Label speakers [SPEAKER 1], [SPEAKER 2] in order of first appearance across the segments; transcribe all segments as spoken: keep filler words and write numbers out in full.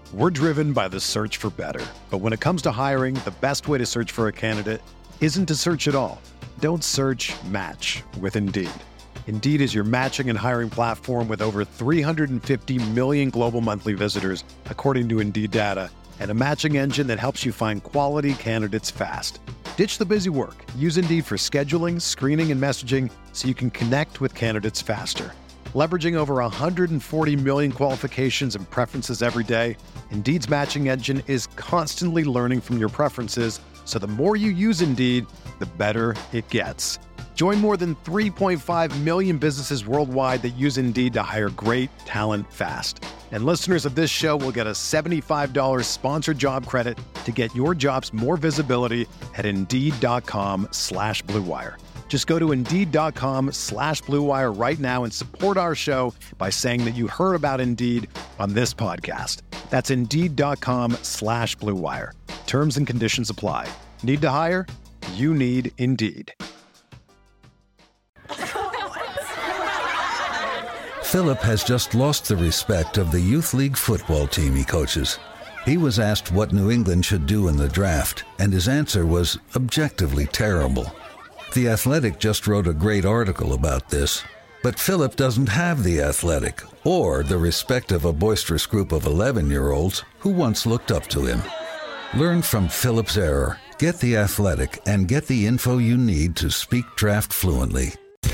[SPEAKER 1] We're driven by the search for better. But when it comes to hiring, the best way to search for a candidate isn't to search at all. Don't search, match with Indeed. Indeed is your matching and hiring platform with over three hundred fifty million global monthly visitors, according to Indeed data, and a matching engine that helps you find quality candidates fast. Ditch the busy work. Use Indeed for scheduling, screening, and messaging so you can connect with candidates faster. Leveraging over one hundred forty million qualifications and preferences every day, Indeed's matching engine is constantly learning from your preferences, so the more you use Indeed, the better it gets. Join more than three point five million businesses worldwide that use Indeed to hire great talent fast. And listeners of this show will get a seventy-five dollars sponsored job credit to get your jobs more visibility at Indeed.com slash Blue Wire. Just go to Indeed.com slash Blue Wire right now and support our show by saying that you heard about Indeed on this podcast. That's Indeed.com slash Blue Wire. Terms and conditions apply. Need to hire? You need Indeed.
[SPEAKER 2] Philip has just lost the respect of the youth league football team he coaches. He was asked what New England should do in the draft, and his answer was objectively terrible. The Athletic just wrote a great article about this, but Philip doesn't have The Athletic or the respect of a boisterous group of eleven-year-olds who once looked up to him. Learn from Philip's error, get The Athletic, and get the info you need to speak draft fluently.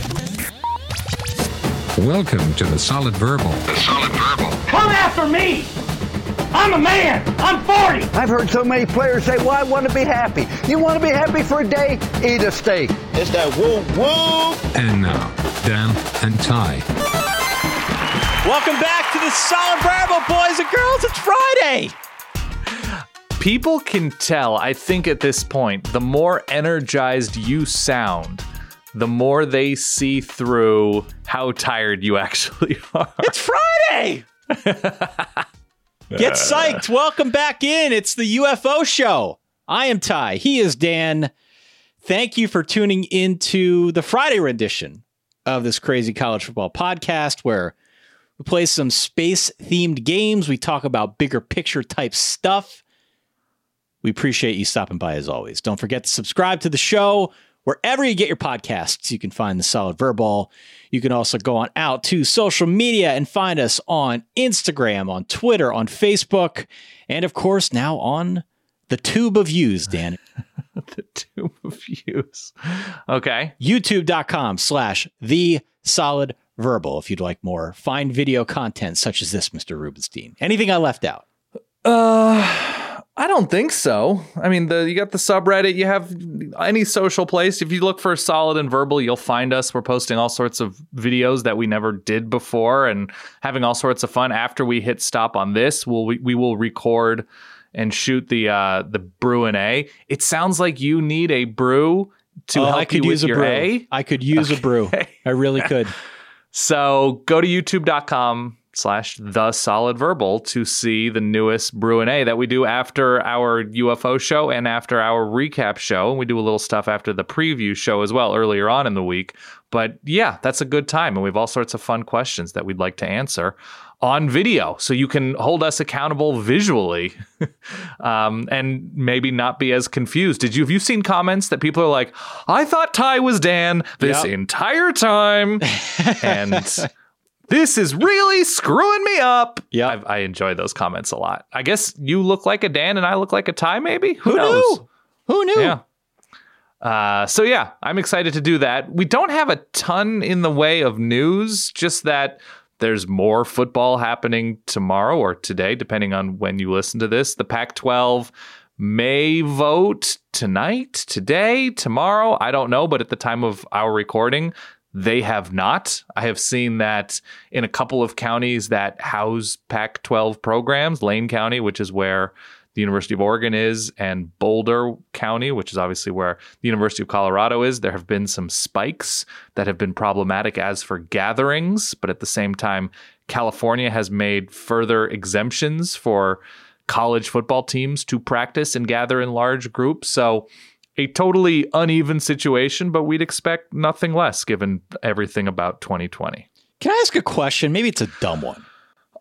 [SPEAKER 3] Welcome to The Solid Verbal. The Solid Verbal.
[SPEAKER 4] Come after me! I'm a man! I'm forty!
[SPEAKER 5] I've heard so many players say, well, I want to be happy. You want to be happy for a day? Eat a steak.
[SPEAKER 6] It's that woo woo!
[SPEAKER 3] And now, Dan and Ty.
[SPEAKER 7] Welcome back to The Solid Verbal, boys and girls. It's Friday! People can tell, I think at this point, the more energized you sound, the more they see through how tired you actually are. It's Friday! Get psyched. Welcome back in. It's the U F O show. I am Ty. He is Dan. Thank you for tuning into the Friday rendition of this crazy college football podcast where we play some space-themed games. We talk about bigger picture type stuff. We appreciate you stopping by as always. Don't forget to subscribe to the show wherever you get your podcasts. You can find The Solid Verbal. You can also go on out to social media and find us on Instagram, on Twitter, on Facebook, and of course now on the Tube of Views, Dan.
[SPEAKER 8] The Tube of Views. Okay.
[SPEAKER 7] YouTube.com slash The Solid Verbal if you'd like more fine video content such as this, Mister Rubenstein. Anything I left out?
[SPEAKER 8] Uh... I don't think so. I mean, the you got the subreddit, you have any social place. If you look for Solid and Verbal, you'll find us. We're posting all sorts of videos that we never did before and having all sorts of fun. After we hit stop on this, we'll, we, we will record and shoot the uh, the brew and A. It sounds like you need a brew to
[SPEAKER 7] oh,
[SPEAKER 8] help
[SPEAKER 7] I could
[SPEAKER 8] you
[SPEAKER 7] use
[SPEAKER 8] with
[SPEAKER 7] a
[SPEAKER 8] your
[SPEAKER 7] brew.
[SPEAKER 8] A.
[SPEAKER 7] I could use okay. a brew. I really could.
[SPEAKER 8] So go to youtube.com slash the solid verbal to see the newest brew and A that we do after our U F O show and after our recap show. And we do a little stuff after the preview show as well earlier on in the week. But yeah, that's a good time. And we have all sorts of fun questions that we'd like to answer on video so you can hold us accountable visually um, and maybe not be as confused. Did you, have you seen comments that people are like, I thought Ty was Dan this yep. entire time. And this is really screwing me up.
[SPEAKER 7] Yeah,
[SPEAKER 8] I enjoy those comments a lot. I guess you look like a Dan and I look like a Ty, maybe? Who,
[SPEAKER 7] Who
[SPEAKER 8] knows?
[SPEAKER 7] Knew? Who knew?
[SPEAKER 8] Yeah. Uh, so yeah, I'm excited to do that. We don't have a ton in the way of news, just that there's more football happening tomorrow or today, depending on when you listen to this. The Pac twelve may vote tonight, today, tomorrow. I don't know, but at the time of our recording, they have not. I have seen that in a couple of counties that house Pac twelve programs, Lane County, which is where the University of Oregon is, and Boulder County, which is obviously where the University of Colorado is. There have been some spikes that have been problematic as for gatherings, but at the same time, California has made further exemptions for college football teams to practice and gather in large groups. So a totally uneven situation, but we'd expect nothing less given everything about twenty twenty.
[SPEAKER 7] Can I ask a question? Maybe it's a dumb one.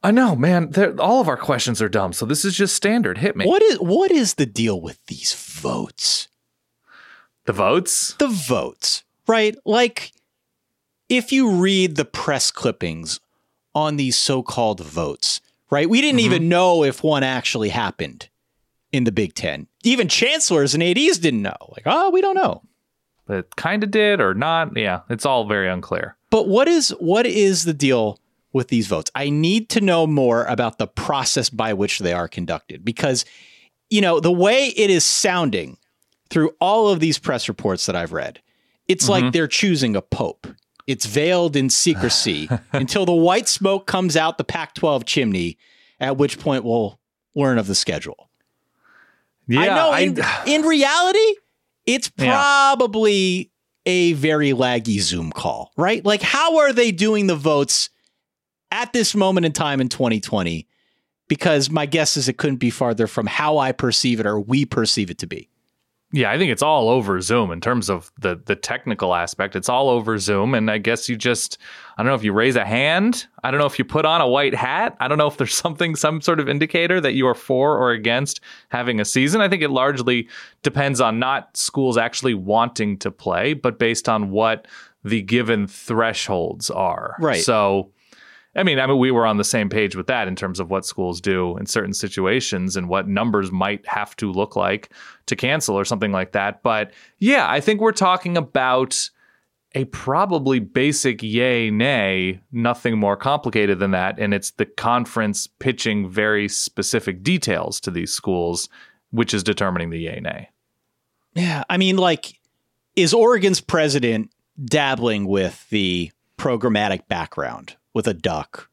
[SPEAKER 8] I know, man. They're, all of our questions are dumb, so this is just standard. Hit me.
[SPEAKER 7] What is what is the deal with these votes?
[SPEAKER 8] The votes?
[SPEAKER 7] The votes, right? Like, if you read the press clippings on these so-called votes, right? We didn't mm-hmm. even know if one actually happened in the Big Ten. Even chancellors and A Ds didn't know. Like, oh, we don't know.
[SPEAKER 8] But it kind of did or not. Yeah, it's all very unclear.
[SPEAKER 7] But what is what is the deal with these votes? I need to know more about the process by which they are conducted, because, you know, the way it is sounding through all of these press reports that I've read, it's mm-hmm. like they're choosing a pope. It's veiled in secrecy until the white smoke comes out the Pac twelve chimney, at which point we'll learn of the schedule.
[SPEAKER 8] Yeah,
[SPEAKER 7] I know
[SPEAKER 8] I,
[SPEAKER 7] in, in reality, it's probably yeah. a very laggy Zoom call, right? Like, how are they doing the votes at this moment in time in twenty twenty? Because my guess is it couldn't be farther from how I perceive it or we perceive it to be.
[SPEAKER 8] Yeah, I think it's all over Zoom in terms of the the technical aspect. It's all over Zoom. And I guess you just, I don't know if you raise a hand. I don't know if you put on a white hat. I don't know if there's something, some sort of indicator that you are for or against having a season. I think it largely depends on not schools actually wanting to play, but based on what the given thresholds are.
[SPEAKER 7] Right.
[SPEAKER 8] So, I mean, I mean, we were on the same page with that in terms of what schools do in certain situations and what numbers might have to look like to cancel or something like that. But yeah, I think we're talking about a probably basic yay, nay, nothing more complicated than that. And it's the conference pitching very specific details to these schools, which is determining the yay, nay.
[SPEAKER 7] Yeah. I mean, like, is Oregon's president dabbling with the programmatic background with a duck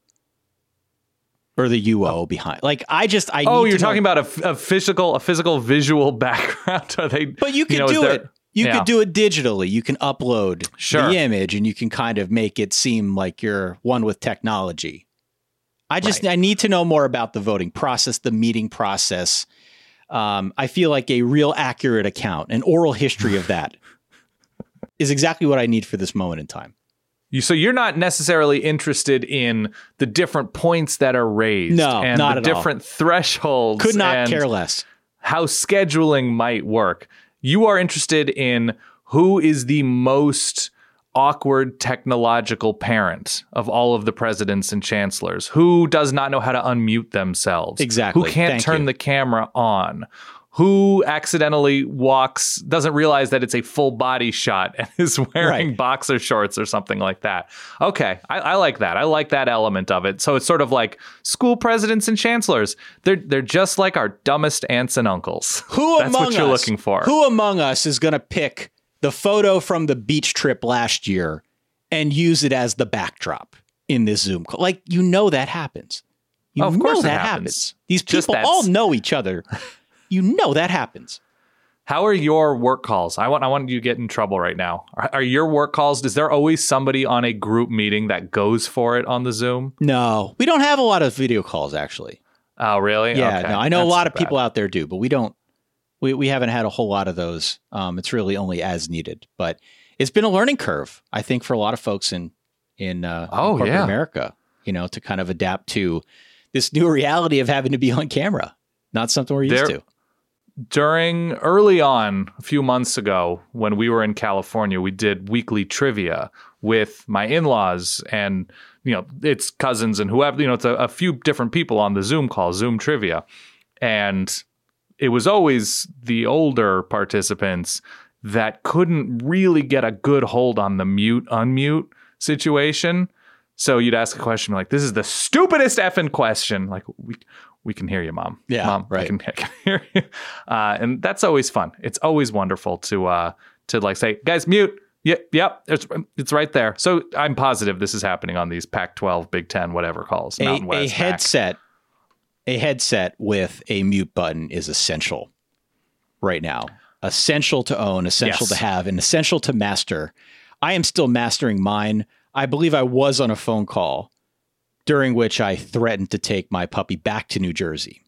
[SPEAKER 7] or the U O behind? Like, I just, I
[SPEAKER 8] oh,
[SPEAKER 7] need
[SPEAKER 8] you're
[SPEAKER 7] to
[SPEAKER 8] talking
[SPEAKER 7] know.
[SPEAKER 8] about a, a physical, a physical visual background. Are they?
[SPEAKER 7] But you could
[SPEAKER 8] you know,
[SPEAKER 7] do
[SPEAKER 8] there,
[SPEAKER 7] it. You
[SPEAKER 8] yeah.
[SPEAKER 7] could do it digitally. You can upload
[SPEAKER 8] sure.
[SPEAKER 7] the image and you can kind of make it seem like you're one with technology. I just, right. I need to know more about the voting process, the meeting process. Um, I feel like a real accurate account, an oral history of that is exactly what I need for this moment in time.
[SPEAKER 8] You, so you're not necessarily interested in the different points that are raised,
[SPEAKER 7] no,
[SPEAKER 8] and
[SPEAKER 7] not
[SPEAKER 8] the
[SPEAKER 7] at
[SPEAKER 8] different
[SPEAKER 7] all.
[SPEAKER 8] thresholds.
[SPEAKER 7] Could not
[SPEAKER 8] and
[SPEAKER 7] care less.
[SPEAKER 8] How scheduling might work. You are interested in who is the most awkward technological parent of all of the presidents and chancellors, who does not know how to unmute themselves,
[SPEAKER 7] exactly,
[SPEAKER 8] who can't
[SPEAKER 7] Thank
[SPEAKER 8] turn
[SPEAKER 7] you.
[SPEAKER 8] the camera on, who accidentally walks, doesn't realize that it's a full body shot and is wearing
[SPEAKER 7] right.
[SPEAKER 8] boxer shorts or something like that. Okay, I, I like that. I like that element of it. So it's sort of like school presidents and chancellors. They're they're just like our dumbest aunts and uncles.
[SPEAKER 7] Who
[SPEAKER 8] That's
[SPEAKER 7] among
[SPEAKER 8] what you're
[SPEAKER 7] us,
[SPEAKER 8] looking for.
[SPEAKER 7] Who among us is going to pick the photo from the beach trip last year and use it as the backdrop in this Zoom call? Like, you know that happens. You
[SPEAKER 8] oh, of
[SPEAKER 7] know
[SPEAKER 8] course
[SPEAKER 7] that
[SPEAKER 8] happens.
[SPEAKER 7] happens. These
[SPEAKER 8] Just
[SPEAKER 7] people
[SPEAKER 8] that's...
[SPEAKER 7] all know each other. You know that happens.
[SPEAKER 8] How are your work calls? I want I want you to get in trouble right now. Are, are your work calls, is there always somebody on a group meeting that goes for it on the Zoom?
[SPEAKER 7] No, we don't have a lot of video calls, actually.
[SPEAKER 8] Oh, really?
[SPEAKER 7] Yeah,
[SPEAKER 8] okay.
[SPEAKER 7] no, I know
[SPEAKER 8] That's
[SPEAKER 7] a lot of
[SPEAKER 8] bad.
[SPEAKER 7] people out there do, but we don't, we, we haven't had a whole lot of those. Um, it's really only as needed, but it's been a learning curve, I think, for a lot of folks in, in, uh,
[SPEAKER 8] oh,
[SPEAKER 7] in corporate
[SPEAKER 8] yeah.
[SPEAKER 7] America, you know, to kind of adapt to this new reality of having to be on camera. Not something we're used
[SPEAKER 8] there,
[SPEAKER 7] to.
[SPEAKER 8] During early on, a few months ago, when we were in California, we did weekly trivia with my in-laws and, you know, it's cousins and whoever, you know, it's a, a few different people on the Zoom call, Zoom trivia. And it was always the older participants that couldn't really get a good hold on the mute, unmute situation. So you'd ask a question like, this is the stupidest effing question. Like, we we can hear you, Mom.
[SPEAKER 7] Yeah,
[SPEAKER 8] Mom,
[SPEAKER 7] right.
[SPEAKER 8] I can, I can hear you. Uh, and that's always fun. It's always wonderful to uh, to like say, guys, mute. Yep, yep, it's it's right there. So I'm positive this is happening on these Pac twelve, Big Ten, whatever calls.
[SPEAKER 7] A,
[SPEAKER 8] Mountain West,
[SPEAKER 7] a headset, a headset with a mute button is essential right now. Essential to own, essential
[SPEAKER 8] Yes.
[SPEAKER 7] to have, and essential to master. I am still mastering mine. I believe I was on a phone call during which I threatened to take my puppy back to New Jersey.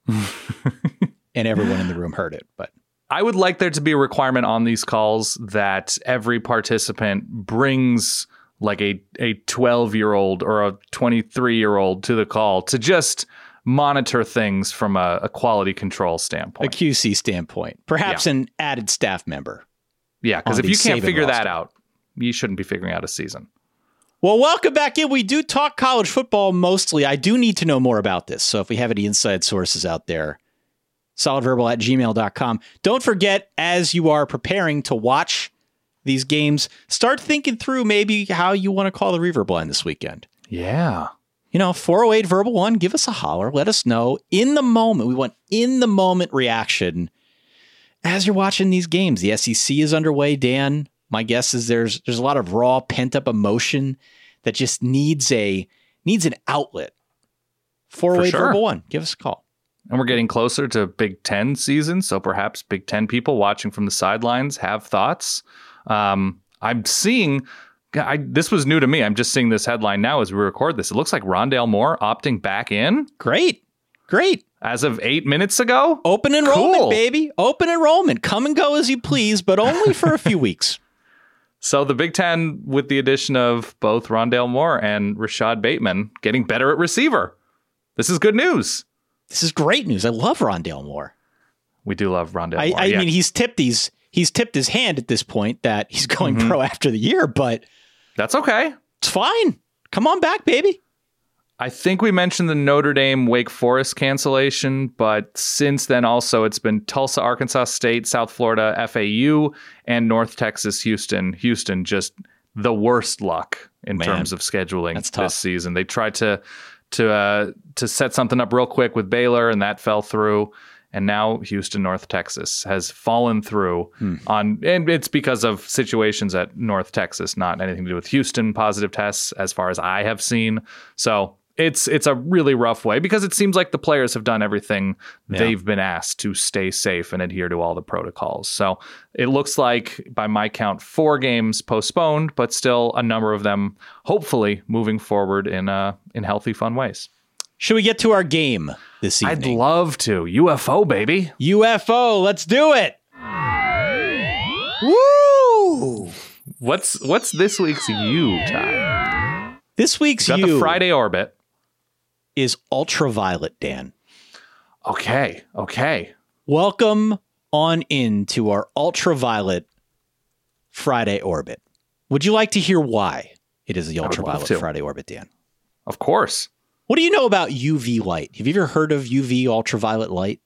[SPEAKER 7] And everyone in the room heard it. But
[SPEAKER 8] I would like there to be a requirement on these calls that every participant brings like a a twelve-year-old or a twenty-three-year-old to the call to just monitor things from a, a quality control standpoint.
[SPEAKER 7] A Q C standpoint. Perhaps yeah. an added staff member.
[SPEAKER 8] Yeah, because if you can't figure that out, you shouldn't be figuring out a season.
[SPEAKER 7] Well, welcome back in. We do talk college football mostly. I do need to know more about this. So if we have any inside sources out there, solidverbal at gmail dot com. Don't forget, as you are preparing to watch these games, start thinking through maybe how you want to call the Reverb line this weekend.
[SPEAKER 8] Yeah.
[SPEAKER 7] You know, four oh eight Verbal One, give us a holler. Let us know in the moment. We want in the moment reaction as you're watching these games. The S E C is underway, Dan. My guess is there's there's a lot of raw pent up emotion that just needs a needs an outlet. four oh eight sure. Verbal One, give us a call.
[SPEAKER 8] And we're getting closer to Big Ten season, so perhaps Big Ten people watching from the sidelines have thoughts. Um, I'm seeing, I, this was new to me. I'm just seeing this headline now as we record this. It looks like Rondale Moore opting back in.
[SPEAKER 7] Great, great.
[SPEAKER 8] As of eight minutes ago.
[SPEAKER 7] Open enrollment, cool. baby. Open enrollment. Come and go as you please, but only for a few weeks.
[SPEAKER 8] So the Big Ten, with the addition of both Rondale Moore and Rashad Bateman, getting better at receiver. This is good news.
[SPEAKER 7] This is great news. I love Rondale Moore.
[SPEAKER 8] We do love Rondale
[SPEAKER 7] I,
[SPEAKER 8] Moore.
[SPEAKER 7] I
[SPEAKER 8] yeah.
[SPEAKER 7] mean, he's tipped these. He's tipped his hand at this point that he's going mm-hmm. pro after the year, but
[SPEAKER 8] that's okay.
[SPEAKER 7] It's fine. Come on back, baby.
[SPEAKER 8] I think we mentioned the Notre Dame Wake Forest cancellation, but since then also it's been Tulsa, Arkansas State, South Florida, F A U, and North Texas, Houston. Houston just the worst luck in Man, terms of scheduling this season. They tried to to uh, to set something up real quick with Baylor, and that fell through. And now Houston, North Texas has fallen through hmm. on, and it's because of situations at North Texas, not anything to do with Houston positive tests, as far as I have seen. So it's it's a really rough way because it seems like the players have done everything yeah. they've been asked to stay safe and adhere to all the protocols. So it looks like, by my count, four games postponed, but still a number of them hopefully moving forward in uh, in healthy, fun ways.
[SPEAKER 7] Should we get to our game this evening?
[SPEAKER 8] I'd love to. U F O, baby.
[SPEAKER 7] U F O, let's do it. Woo!
[SPEAKER 8] What's what's this week's U, Ty?
[SPEAKER 7] This week's
[SPEAKER 8] U.
[SPEAKER 7] U
[SPEAKER 8] the Friday orbit
[SPEAKER 7] is ultraviolet, Dan.
[SPEAKER 8] Okay, okay.
[SPEAKER 7] Welcome on into our ultraviolet Friday orbit. Would you like to hear why it is the ultraviolet Friday orbit, Dan?
[SPEAKER 8] Of course.
[SPEAKER 7] What do you know about U V light? Have you ever heard of U V, ultraviolet light?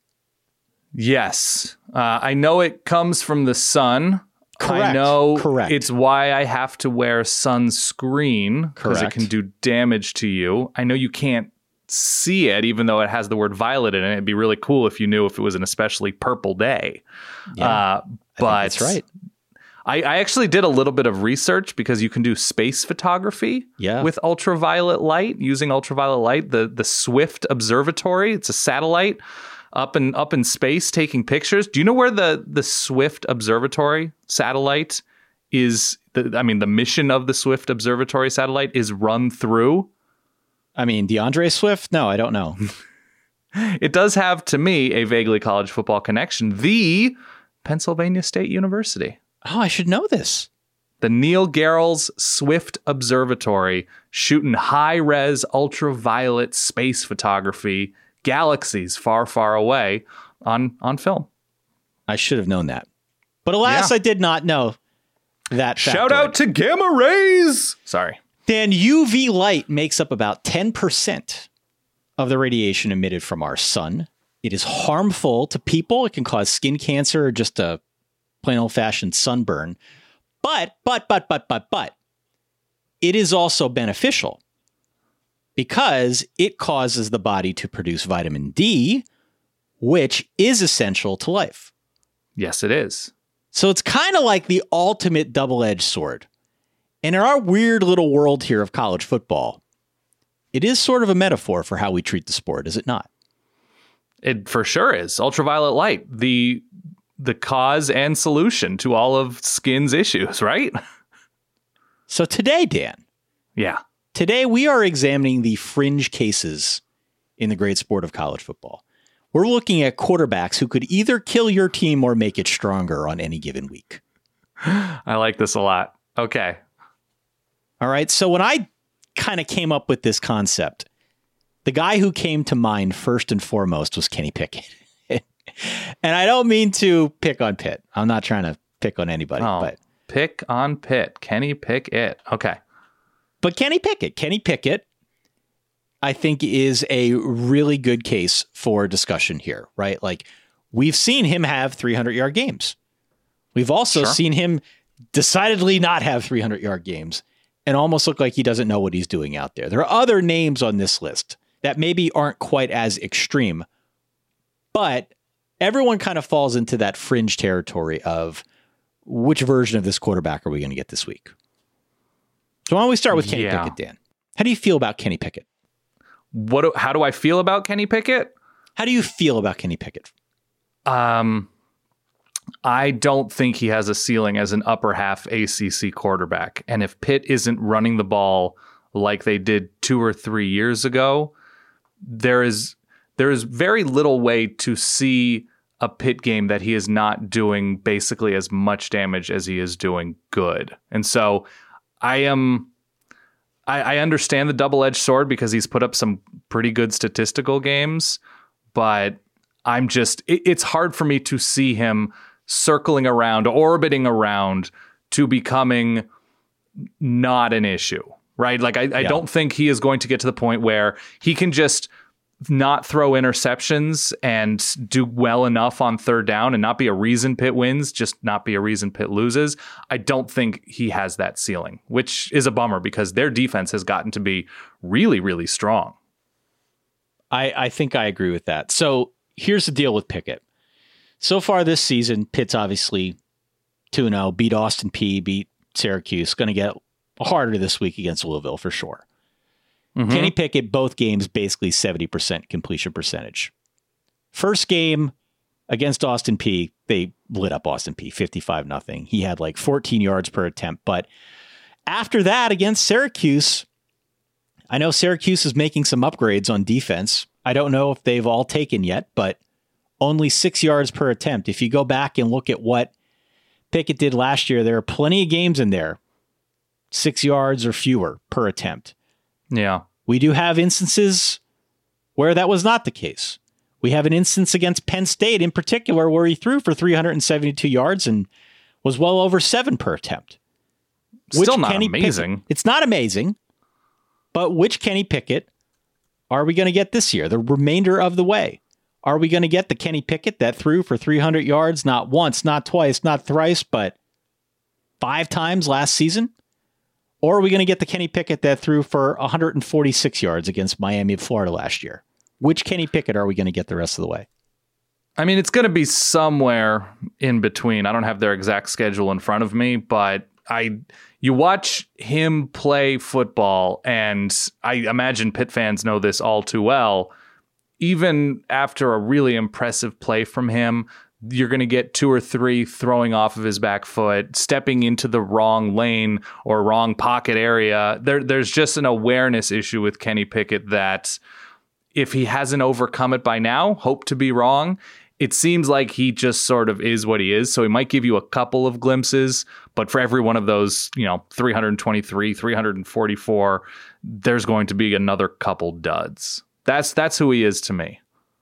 [SPEAKER 8] Yes. Uh, I know it comes from the sun.
[SPEAKER 7] Correct.
[SPEAKER 8] I know
[SPEAKER 7] Correct.
[SPEAKER 8] It's why I have to wear sunscreen, because it can do damage to you. I know you can't see it, even though it has the word violet in it. It'd be really cool if you knew if it was an especially purple day.
[SPEAKER 7] Yeah,
[SPEAKER 8] uh, but
[SPEAKER 7] I think that's right.
[SPEAKER 8] I, I actually did a little bit of research because you can do space photography
[SPEAKER 7] yeah.
[SPEAKER 8] with ultraviolet light, using ultraviolet light. The the Swift Observatory, it's a satellite up in up in space taking pictures. Do you know where the the Swift Observatory satellite is? The, I mean, the mission of the Swift Observatory satellite is run through.
[SPEAKER 7] I mean, DeAndre Swift? No, I don't know.
[SPEAKER 8] It does have, to me, a vaguely college football connection. The Pennsylvania State University.
[SPEAKER 7] Oh, I should know this.
[SPEAKER 8] The Neil Garrels Swift Observatory, shooting high-res ultraviolet space photography, galaxies far, far away on, on film.
[SPEAKER 7] I should have known that. But alas, yeah. I did not know that.
[SPEAKER 8] Shout out to gamma rays! Sorry.
[SPEAKER 7] Dan, U V light makes up about ten percent of the radiation emitted from our sun. It is harmful to people. It can cause skin cancer or just a plain old-fashioned sunburn. But, but, but, but, but, but, it is also beneficial because it causes the body to produce vitamin D, which is essential to life.
[SPEAKER 8] Yes, it is.
[SPEAKER 7] So it's kind of like the ultimate double-edged sword. And in our weird little world here of college football, it is sort of a metaphor for how we treat the sport, is it not?
[SPEAKER 8] It for sure is. Ultraviolet light, the the cause and solution to all of skin's issues, right?
[SPEAKER 7] So today, Dan.
[SPEAKER 8] Yeah.
[SPEAKER 7] Today we are examining the fringe cases in the great sport of college football. We're looking at quarterbacks who could either kill your team or make it stronger on any given week.
[SPEAKER 8] I like this a lot. Okay.
[SPEAKER 7] All right. So when I kind of came up with this concept, the guy who came to mind first and foremost was Kenny Pickett. And I don't mean to pick on Pitt. I'm not trying to pick on anybody.
[SPEAKER 8] Oh,
[SPEAKER 7] but
[SPEAKER 8] pick on Pitt. Kenny Pickett. Okay.
[SPEAKER 7] But Kenny Pickett, Kenny Pickett, I think is a really good case for discussion here, right? Like we've seen him have three hundred yard games. We've also
[SPEAKER 8] Sure.
[SPEAKER 7] seen him decidedly not have three hundred yard games and almost look like he doesn't know what he's doing out there. There are other names on this list that maybe aren't quite as extreme, but everyone kind of falls into that fringe territory of which version of this quarterback are we going to get this week? So why don't we start with Kenny
[SPEAKER 8] Yeah.
[SPEAKER 7] Pickett, Dan? How do you feel about Kenny Pickett?
[SPEAKER 8] What? do- How do I feel about Kenny Pickett?
[SPEAKER 7] How do you feel about Kenny Pickett?
[SPEAKER 8] Um, I don't think he has a ceiling as an upper half A C C quarterback. And if Pitt isn't running the ball like they did two or three years ago, there is there is very little way to see a Pitt game that he is not doing basically as much damage as he is doing good. And so I am I, I understand the double-edged sword because he's put up some pretty good statistical games, but I'm just it, it's hard for me to see him circling around, orbiting around to becoming not an issue, right? Like I, I
[SPEAKER 7] Yeah.
[SPEAKER 8] don't think he is going to get to the point where he can just not throw interceptions and do well enough on third down and not be a reason Pitt wins, just not be a reason Pitt loses. I don't think he has that ceiling, which is a bummer because their defense has gotten to be really, really strong.
[SPEAKER 7] I, I think I agree with that. So here's the deal with Pickett. So far this season, Pitt's obviously two and oh, beat Austin Peay, beat Syracuse. Going to get harder this week against Louisville for sure.
[SPEAKER 8] Mm-hmm.
[SPEAKER 7] Kenny Pickett, both games, basically seventy percent completion percentage. First game against Austin Peay, they lit up Austin Peay fifty-five nothing. He had like fourteen yards per attempt. But after that, against Syracuse, I know Syracuse is making some upgrades on defense. I don't know if they've all taken yet, but only six yards per attempt. If you go back and look at what Pickett did last year, there are plenty of games in there, six yards or fewer per attempt.
[SPEAKER 8] Yeah.
[SPEAKER 7] We do have instances where that was not the case. We have an instance against Penn State in particular where he threw for three hundred seventy-two yards and was well over seven per attempt.
[SPEAKER 8] Still not
[SPEAKER 7] Kenny
[SPEAKER 8] amazing.
[SPEAKER 7] Pickett, it's not amazing, but which Kenny Pickett are we going to get this year, the remainder of the way? Are we going to get the Kenny Pickett that threw for three hundred yards, not once, not twice, not thrice, but five times last season? Or are we going to get the Kenny Pickett that threw for one hundred forty-six yards against Miami of Florida last year? Which Kenny Pickett are we going to get the rest of the way?
[SPEAKER 8] I mean, it's going to be somewhere in between. I don't have their exact schedule in front of me, but I you watch him play football, and I imagine Pitt fans know this all too well. Even after a really impressive play from him, you're going to get two or three throwing off of his back foot, stepping into the wrong lane or wrong pocket area. There, there's just an awareness issue with Kenny Pickett that if he hasn't overcome it by now, hope to be wrong. It seems like he just sort of is what he is. So he might give you a couple of glimpses, but for every one of those, you know, three hundred twenty-three, three hundred forty-four, there's going to be another couple duds. That's that's who he is to me.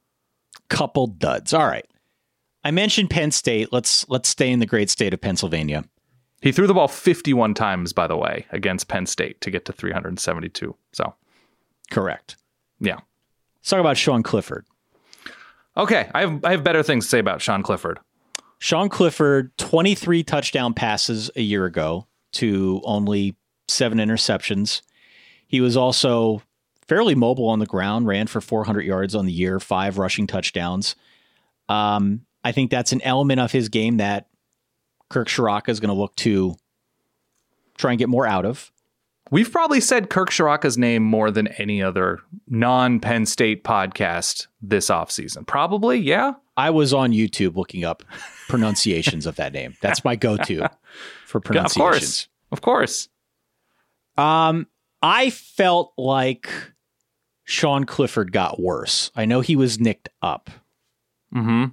[SPEAKER 7] Couple duds. All right. I mentioned Penn State. Let's let's stay in the great state of Pennsylvania.
[SPEAKER 8] He threw the ball fifty-one times, by the way, against Penn State to get to three hundred seventy-two. So,
[SPEAKER 7] correct.
[SPEAKER 8] Yeah.
[SPEAKER 7] Let's talk about Sean Clifford.
[SPEAKER 8] Okay, I have I have better things to say about Sean Clifford.
[SPEAKER 7] Sean Clifford, twenty-three touchdown passes a year ago to only seven interceptions. He was also fairly mobile on the ground, ran for four hundred yards on the year, five rushing touchdowns. Um, I think that's an element of his game that Kirk Ciarrocca is going to look to try and get more out of.
[SPEAKER 8] We've probably said Kirk Ciarrocca's name more than any other non-Penn State podcast this offseason. Probably, yeah.
[SPEAKER 7] I was on YouTube looking up pronunciations of that name. That's my go-to for pronunciations.
[SPEAKER 8] Of course. Of course.
[SPEAKER 7] Um, I felt like Sean Clifford got worse. I know he was nicked up.
[SPEAKER 8] Mm-hmm.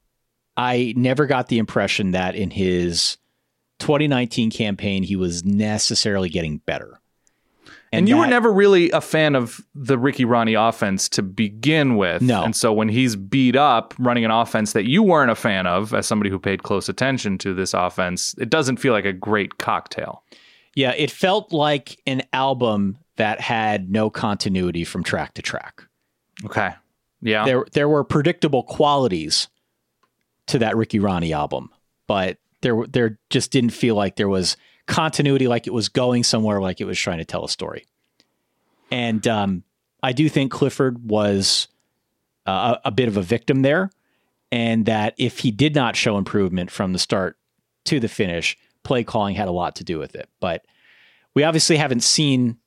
[SPEAKER 7] I never got the impression that in his twenty nineteen campaign, he was necessarily getting better.
[SPEAKER 8] And, and you that, were never really a fan of the Ricky Rahne offense to begin with.
[SPEAKER 7] No.
[SPEAKER 8] And so when he's beat up running an offense that you weren't a fan of, as somebody who paid close attention to this offense, it doesn't feel like a great cocktail.
[SPEAKER 7] Yeah, it felt like an album that had no continuity from track to track.
[SPEAKER 8] Okay. Yeah.
[SPEAKER 7] There there were predictable qualities to that Ricky Rahne album, but there there just didn't feel like there was continuity, like it was going somewhere, like it was trying to tell a story. And um, I do think Clifford was uh, a, a bit of a victim there, and that if he did not show improvement from the start to the finish, play calling had a lot to do with it. But we obviously haven't seen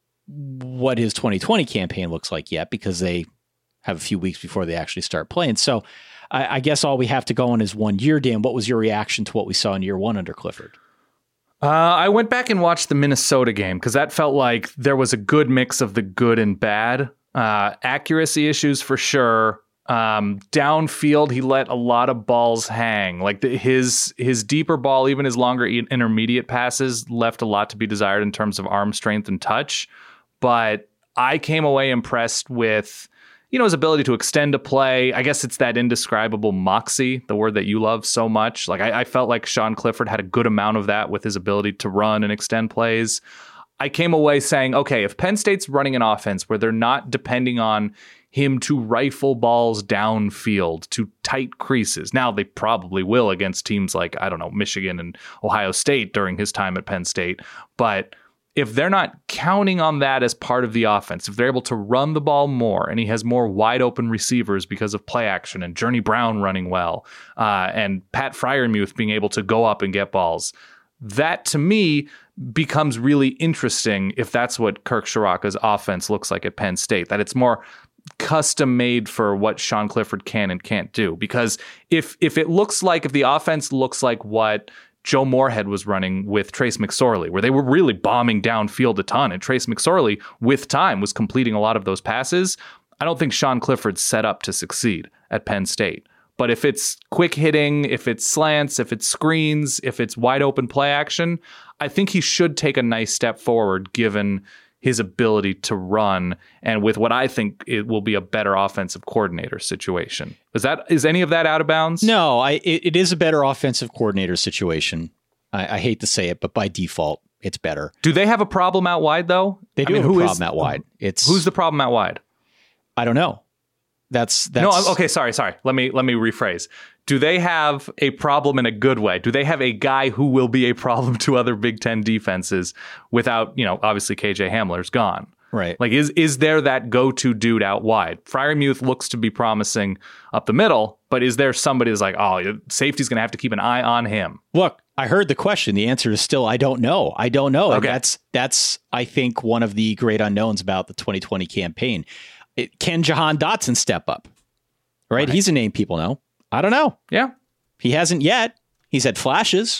[SPEAKER 7] what his twenty twenty campaign looks like yet, because they have a few weeks before they actually start playing. So I, I guess all we have to go on is one year. Dan, what was your reaction to what we saw in year one under Clifford?
[SPEAKER 8] Uh, I went back and watched the Minnesota game because that felt like there was a good mix of the good and bad. Uh, accuracy issues for sure. Um, downfield, he let a lot of balls hang. Like the, his his deeper ball, even his longer intermediate passes, left a lot to be desired in terms of arm strength and touch. But I came away impressed with, you know, his ability to extend a play. I guess it's that indescribable moxie, the word that you love so much. Like I, I felt like Sean Clifford had a good amount of that with his ability to run and extend plays. I came away saying, okay, if Penn State's running an offense where they're not depending on him to rifle balls downfield to tight creases. Now, they probably will against teams like, I don't know, Michigan and Ohio State during his time at Penn State. But if they're not counting on that as part of the offense, if they're able to run the ball more and he has more wide open receivers because of play action and Journey Brown running well uh, and Pat Freiermuth being able to go up and get balls, that to me becomes really interesting if that's what Kirk Ciarrocca's offense looks like at Penn State, that it's more custom made for what Sean Clifford can and can't do. Because if if it looks like, if the offense looks like what Joe Moorhead was running with Trace McSorley, where they were really bombing downfield a ton, and Trace McSorley, with time, was completing a lot of those passes, I don't think Sean Clifford's set up to succeed at Penn State. But if it's quick hitting, if it's slants, if it's screens, if it's wide open play action, I think he should take a nice step forward given his ability to run, and with what I think it will be a better offensive coordinator situation. Is that is any of that out of bounds?
[SPEAKER 7] No, I it, it is a better offensive coordinator situation. I, I hate to say it, but by default, it's better.
[SPEAKER 8] Do they have a problem out wide though?
[SPEAKER 7] They do
[SPEAKER 8] I mean,
[SPEAKER 7] have
[SPEAKER 8] who
[SPEAKER 7] a problem
[SPEAKER 8] is,
[SPEAKER 7] out wide. It's
[SPEAKER 8] who's the problem out wide?
[SPEAKER 7] I don't know. That's that's
[SPEAKER 8] no. Okay, sorry, sorry. Let me let me rephrase. Do they have a problem in a good way? Do they have a guy who will be a problem to other Big Ten defenses without, you know, obviously K J Hamler's gone?
[SPEAKER 7] Right.
[SPEAKER 8] Like, is is there that go-to dude out wide? Freiermuth looks to be promising up the middle, but is there somebody that's like, oh, safety's going to have to keep an eye on him?
[SPEAKER 7] Look, I heard the question. The answer is still, I don't know. I don't know.
[SPEAKER 8] Okay.
[SPEAKER 7] And that's, that's, I think, one of the great unknowns about the twenty twenty campaign. It, can Jahan Dotson step up? Right? right? He's a name people know. I don't know.
[SPEAKER 8] Yeah.
[SPEAKER 7] He hasn't yet. He's had flashes.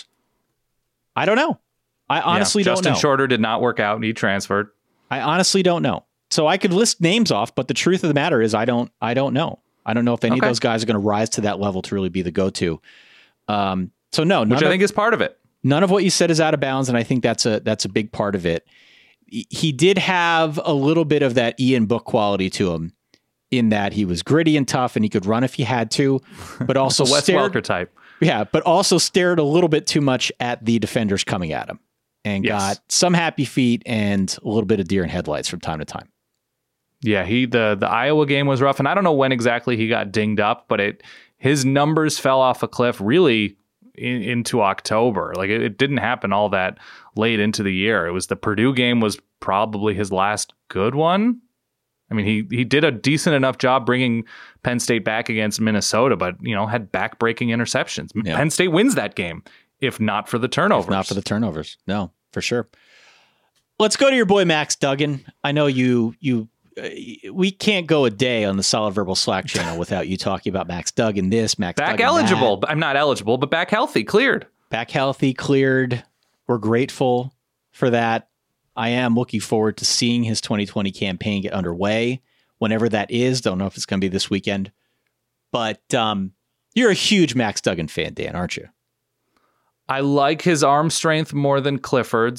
[SPEAKER 7] I don't know. I honestly
[SPEAKER 8] yeah.
[SPEAKER 7] don't know.
[SPEAKER 8] Justin Shorter did not work out and he transferred.
[SPEAKER 7] I honestly don't know. So I could list names off, but the truth of the matter is I don't I don't know. I don't know if any okay. of those guys are going to rise to that level to really be the go-to. Um, so no,
[SPEAKER 8] which I
[SPEAKER 7] of,
[SPEAKER 8] think is part of it.
[SPEAKER 7] None of what you said is out of bounds, and I think that's a that's a big part of it. He did have a little bit of that Ian Book quality to him, in that he was gritty and tough and he could run if he had to, but also
[SPEAKER 8] Wes
[SPEAKER 7] stared,
[SPEAKER 8] Welker type.
[SPEAKER 7] Yeah, but also stared a little bit too much at the defenders coming at him and yes. got some happy feet and a little bit of deer in headlights from time to time.
[SPEAKER 8] Yeah, he the the Iowa game was rough, and I don't know when exactly he got dinged up, but it his numbers fell off a cliff really in, into October. Like it, it didn't happen all that late into the year. It was the Purdue game was probably his last good one. I mean, he he did a decent enough job bringing Penn State back against Minnesota, but, you know, had back-breaking interceptions. Yeah. Penn State wins that game, if not for the turnovers.
[SPEAKER 7] If not for the turnovers. No, for sure. Let's go to your boy, Max Duggan. I know you, you, uh, we can't go a day on the Solid Verbal Slack channel without you talking about Max Duggan this, Max
[SPEAKER 8] back
[SPEAKER 7] Duggan
[SPEAKER 8] eligible.
[SPEAKER 7] that.
[SPEAKER 8] I'm not eligible, but back healthy, cleared.
[SPEAKER 7] Back healthy, cleared. We're grateful for that. I am looking forward to seeing his twenty twenty campaign get underway, whenever that is. Don't know if it's going to be this weekend. But um, you're a huge Max Duggan fan, Dan, aren't you?
[SPEAKER 8] I like his arm strength more than Clifford's.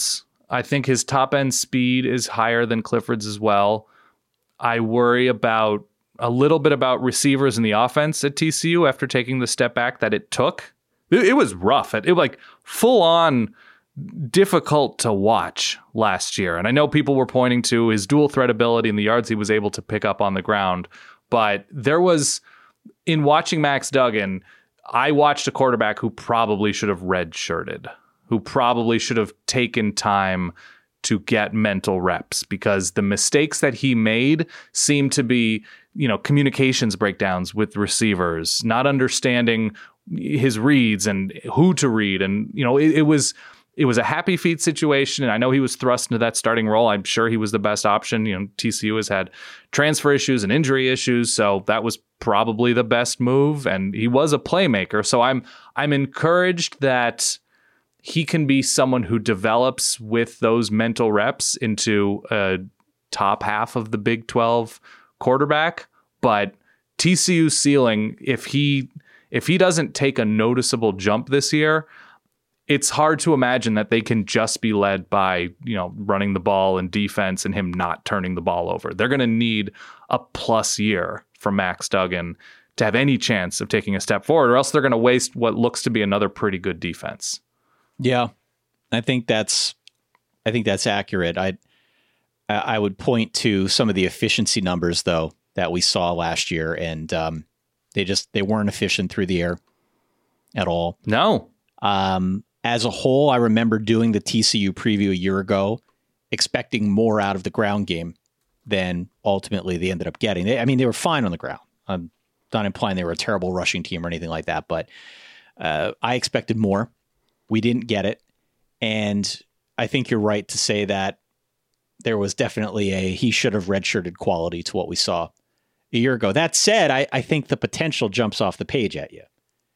[SPEAKER 8] I think his top end speed is higher than Clifford's as well. I worry about a little bit about receivers in the offense at T C U after taking the step back that it took. It, it was rough. It, it like full on difficult to watch last year. And I know people were pointing to his dual threat ability and the yards he was able to pick up on the ground. But there was, in watching Max Duggan, I watched a quarterback who probably should have redshirted, who probably should have taken time to get mental reps, because the mistakes that he made seemed to be, you know, communications breakdowns with receivers, not understanding his reads and who to read. And, you know, it, it was it was a happy feet situation. And I know he was thrust into that starting role. I'm sure he was the best option. You know, T C U has had transfer issues and injury issues, so that was probably the best move. And he was a playmaker. So I'm I'm encouraged that he can be someone who develops with those mental reps into a top half of the Big twelve quarterback. But T C U's ceiling, if he if he doesn't take a noticeable jump this year, it's hard to imagine that they can just be led by, you know, running the ball and defense and him not turning the ball over. They're going to need a plus year from Max Duggan to have any chance of taking a step forward, or else they're going to waste what looks to be another pretty good defense.
[SPEAKER 7] Yeah, I think that's I think that's accurate. I I would point to some of the efficiency numbers though that we saw last year, and um, they just they weren't efficient through the air at all.
[SPEAKER 8] No.
[SPEAKER 7] Um, as a whole, I remember doing the T C U preview a year ago, expecting more out of the ground game than ultimately they ended up getting. They, I mean, they were fine on the ground. I'm not implying they were a terrible rushing team or anything like that, but uh, I expected more. We didn't get it. And I think you're right to say that there was definitely a he should have redshirted quality to what we saw a year ago. That said, I, I think the potential jumps off the page at you.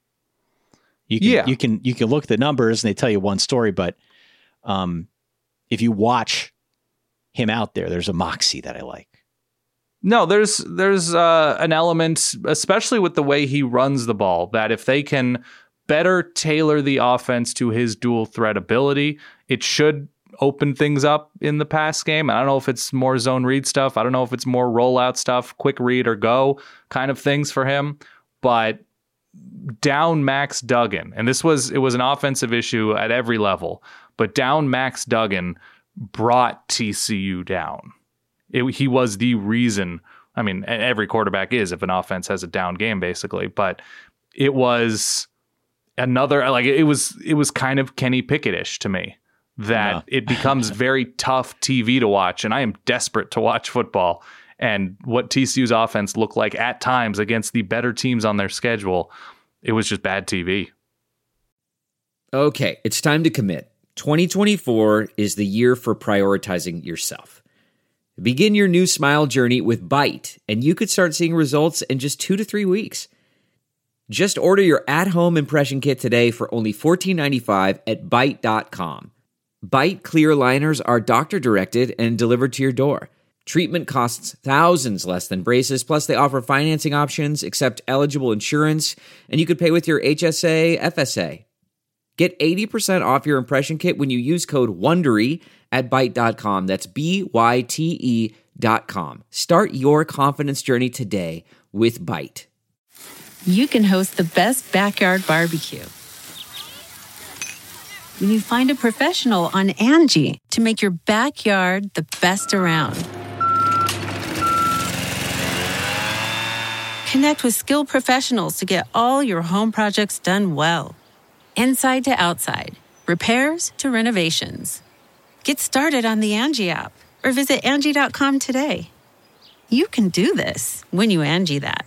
[SPEAKER 7] You can, yeah. you can you can look at the numbers and they tell you one story, but um, if you watch him out there, there's a moxie that I like.
[SPEAKER 8] No, there's there's uh, an element, especially with the way he runs the ball, that if they can better tailor the offense to his dual threat ability, it should open things up in the pass game. I don't know if it's more zone read stuff. I don't know if it's more rollout stuff, quick read or go kind of things for him. But down Max Duggan, and this was, it was an offensive issue at every level, but down Max Duggan brought T C U down. It, he was the reason. I mean, every quarterback is if an offense has a down game, basically, but it was another, like it was, it was kind of Kenny Pickett-ish to me, that no. It becomes very tough T V to watch. And I am desperate to watch football, and what T C U's offense looked like at times against the better teams on their schedule, it was just bad T V.
[SPEAKER 9] Okay, it's time to commit. twenty twenty-four is the year for prioritizing yourself. Begin your new smile journey with Byte, and you could start seeing results in just two to three weeks. Just order your at-home impression kit today for only fourteen ninety-five at byte dot com. Byte clear liners are doctor-directed and delivered to your door. Treatment costs thousands less than braces, plus they offer financing options, accept eligible insurance, and you could pay with your H S A, F S A. Get eighty percent off your impression kit when you use code WONDERY at byte dot com. That's B Y T E dot com. Start your confidence journey today with Byte.
[SPEAKER 10] You can host the best backyard barbecue when you find a professional on Angie to make your backyard the best around. Connect with skilled professionals to get all your home projects done well. Inside to outside, repairs to renovations. Get started on the Angie app or visit Angie dot com today. You can do this when you Angie that.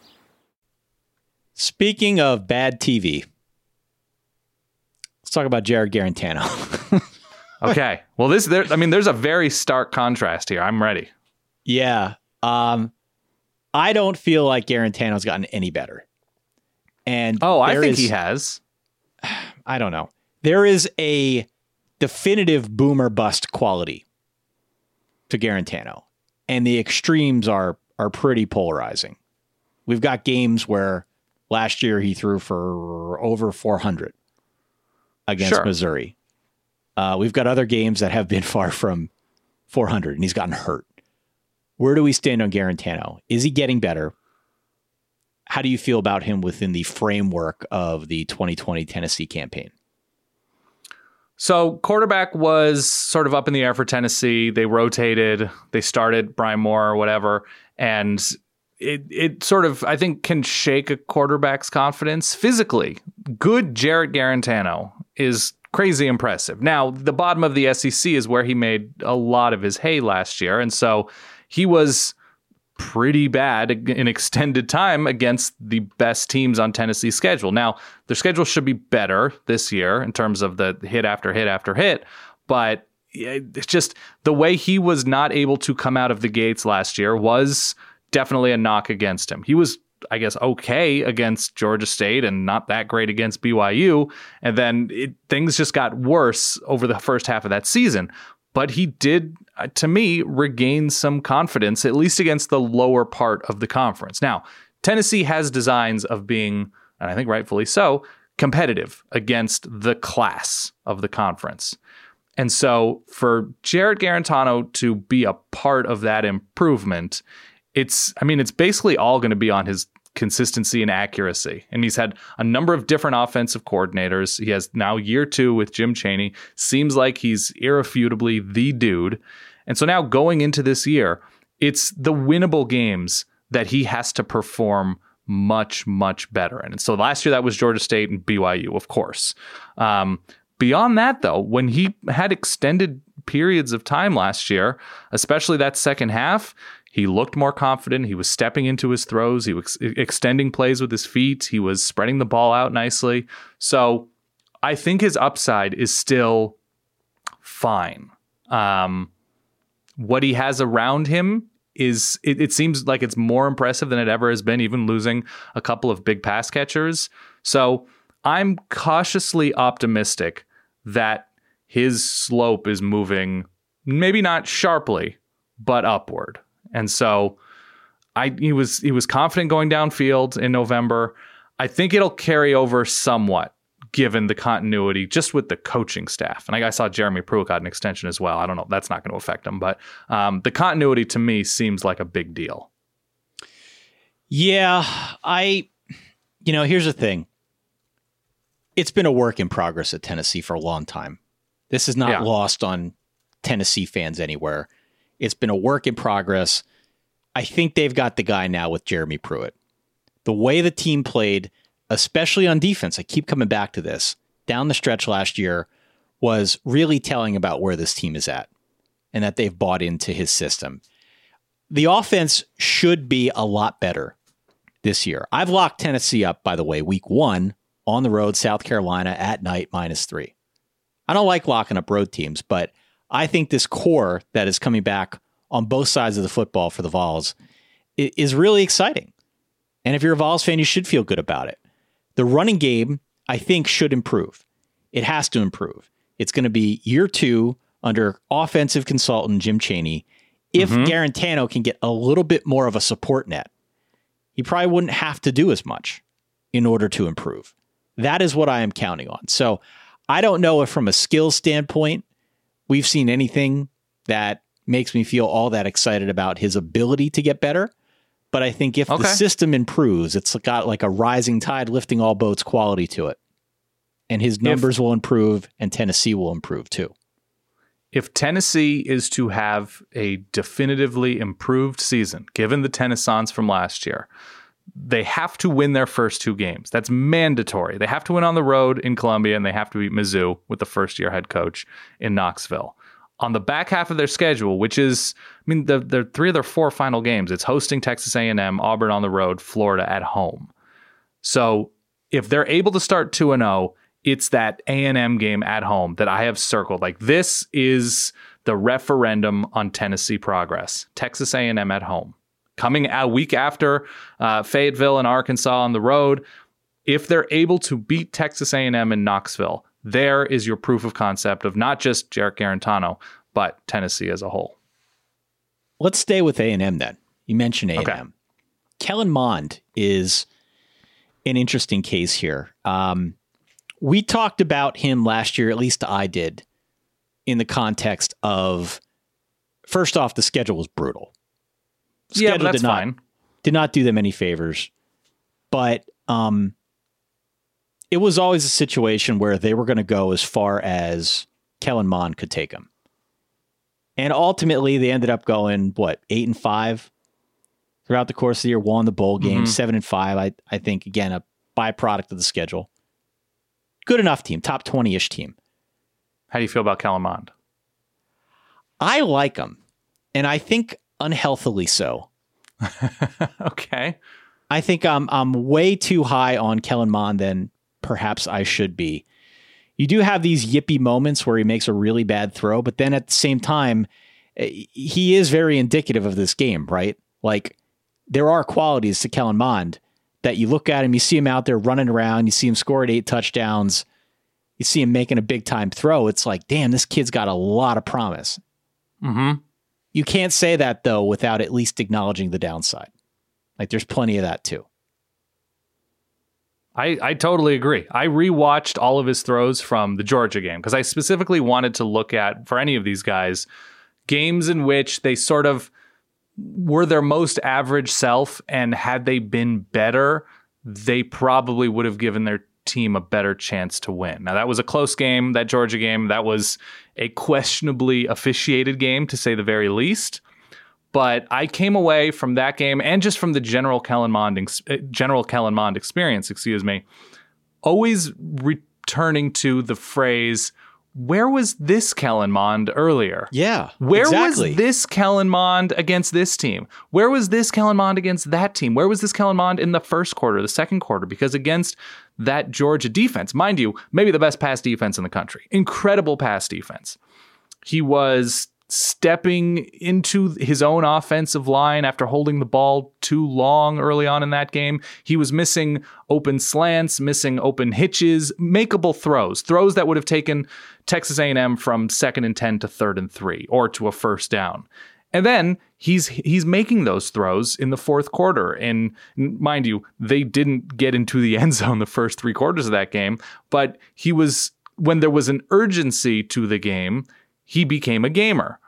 [SPEAKER 7] Speaking of bad T V, let's talk about Jarrett Guarantano.
[SPEAKER 8] Okay. Well, this, there, I mean, there's a very stark contrast here. I'm ready.
[SPEAKER 7] Yeah. Um, I don't feel like Guarantano's gotten any better. And
[SPEAKER 8] oh, I think
[SPEAKER 7] is,
[SPEAKER 8] he has.
[SPEAKER 7] I don't know. There is a definitive boomer bust quality to Guarantano, and the extremes are are pretty polarizing. We've got games where last year he threw for over four hundred against
[SPEAKER 8] sure.
[SPEAKER 7] Missouri. Uh, we've got other games that have been far from four hundred, and he's gotten hurt. Where do we stand on Guarantano? Is he getting better? How do you feel about him within the framework of the twenty twenty Tennessee campaign?
[SPEAKER 8] So quarterback was sort of up in the air for Tennessee. They rotated. They started Brian Moore or whatever. And it it sort of, I think, can shake a quarterback's confidence physically. Good Jarrett Guarantano is crazy impressive. Now, the bottom of the S E C is where he made a lot of his hay last year. And so he was pretty bad in extended time against the best teams on Tennessee's schedule. Now, their schedule should be better this year in terms of the hit after hit after hit, but it's just the way he was not able to come out of the gates last year was definitely a knock against him. He was, I guess, okay against Georgia State and not that great against B Y U, and then it, things just got worse over the first half of that season. But he did, uh, to me, regain some confidence, at least against the lower part of the conference. Now, Tennessee has designs of being, and I think rightfully so, competitive against the class of the conference. And so for Jarrett Guarantano to be a part of that improvement, it's, I mean, it's basically all going to be on his consistency and accuracy. And he's had a number of different offensive coordinators. He has now year two with Jim Chaney. Seems like he's irrefutably the dude. And so now going into this year, it's the winnable games that he has to perform much, much better in. And so last year that was Georgia State and B Y U, of course. Um, beyond that, though, when he had extended periods of time last year, especially that second half, he looked more confident. He was stepping into his throws. He was extending plays with his feet. He was spreading the ball out nicely. So I think his upside is still fine. Um, what he has around him is, it, it seems like it's more impressive than it ever has been, even losing a couple of big pass catchers. So I'm cautiously optimistic that his slope is moving, maybe not sharply, but upward. And so I he was he was confident going downfield in November. I think it'll carry over somewhat given the continuity just with the coaching staff. And I saw Jeremy Pruitt got an extension as well. I don't know. That's not going to affect him. But um, the continuity to me seems like a big deal.
[SPEAKER 7] Yeah, I, you know, here's the thing. It's been a work in progress at Tennessee for a long time. This is not yeah. lost on Tennessee fans anywhere. It's been a work in progress. I think they've got the guy now with Jeremy Pruitt. The way the team played, especially on defense, I keep coming back to this, down the stretch last year was really telling about where this team is at and that they've bought into his system. The offense should be a lot better this year. I've locked Tennessee up, by the way, week one on the road, South Carolina at night, minus three. I don't like locking up road teams, but I think this core that is coming back on both sides of the football for the Vols is really exciting. And if you're a Vols fan, you should feel good about it. The running game, I think, should improve. It has to improve. It's going to be year two under offensive consultant Jim Chaney. If mm-hmm. Guarantano can get a little bit more of a support net, he probably wouldn't have to do as much in order to improve. That is what I am counting on. So I don't know if from a skills standpoint, we've seen anything that makes me feel all that excited about his ability to get better. But I think if okay. the system improves, it's got like a rising tide lifting all boats quality to it. And his numbers if, will improve and Tennessee will improve too.
[SPEAKER 8] If Tennessee is to have a definitively improved season, given the Tennesseans from last year, they have to win their first two games. That's mandatory. They have to win on the road in Columbia, and they have to beat Mizzou with the first-year head coach in Knoxville. On the back half of their schedule, which is, I mean, the, the three of their four final games, it's hosting Texas A and M, Auburn on the road, Florida at home. So if they're able to start two and oh, it's that A and M game at home that I have circled. Like, this is the referendum on Tennessee progress. Texas A and M at home. Coming a week after uh, Fayetteville and Arkansas on the road, if they're able to beat Texas A and M in Knoxville, there is your proof of concept of not just Jarrett Guarantano, but Tennessee as a whole.
[SPEAKER 7] Let's stay with A and M then. You mentioned A and M. Okay. Kellen Mond is an interesting case here. Um, we talked about him last year, at least I did, in the context of, first off, the schedule was brutal. The
[SPEAKER 8] yeah,
[SPEAKER 7] schedule
[SPEAKER 8] but that's
[SPEAKER 7] did not,
[SPEAKER 8] fine.
[SPEAKER 7] Did not do them any favors. But um, it was always a situation where they were going to go as far as Kellen Mond could take them. And ultimately, they ended up going, what, eight and five throughout the course of the year, won the bowl game, mm-hmm. seven and five. I, I think, again, a byproduct of the schedule. Good enough team, top twenty-ish team.
[SPEAKER 8] How do you feel about Kellen Mond?
[SPEAKER 7] I like him, and I think unhealthily so.
[SPEAKER 8] Okay.
[SPEAKER 7] I think I'm I'm way too high on Kellen Mond than perhaps I should be. You do have these yippee moments where he makes a really bad throw, but then at the same time, he is very indicative of this game, right? Like, there are qualities to Kellen Mond that you look at him, you see him out there running around, you see him scoring eight touchdowns, you see him making a big time throw. It's like, damn, this kid's got a lot of promise.
[SPEAKER 8] Mm-hmm.
[SPEAKER 7] You can't say that, though, without at least acknowledging the downside. Like, there's plenty of that, too.
[SPEAKER 8] I, I totally agree. I rewatched all of his throws from the Georgia game because I specifically wanted to look at, for any of these guys, games in which they sort of were their most average self, and had they been better, they probably would have given their team a better chance to win. Now, that was a close game, that Georgia game. That was a questionably officiated game, to say the very least. But I came away from that game, and just from the general Kellen Mond, general Kellen Mond experience, excuse me, always returning to the phrase, where was this Kellen Mond earlier?
[SPEAKER 7] Yeah,
[SPEAKER 8] Where
[SPEAKER 7] exactly.
[SPEAKER 8] was this Kellen Mond against this team? Where was this Kellen Mond against that team? Where was this Kellen Mond in the first quarter, the second quarter? Because against that Georgia defense, mind you, maybe the best pass defense in the country, incredible pass defense, he was stepping into his own offensive line after holding the ball too long early on in that game. He was missing open slants, missing open hitches, makeable throws, throws that would have taken Texas A and M from second and ten to third and three, or to a first down. And then he's he's making those throws in the fourth quarter. And mind you, they didn't get into the end zone the first three quarters of that game, but he was, when there was an urgency to the game, he became a gamer.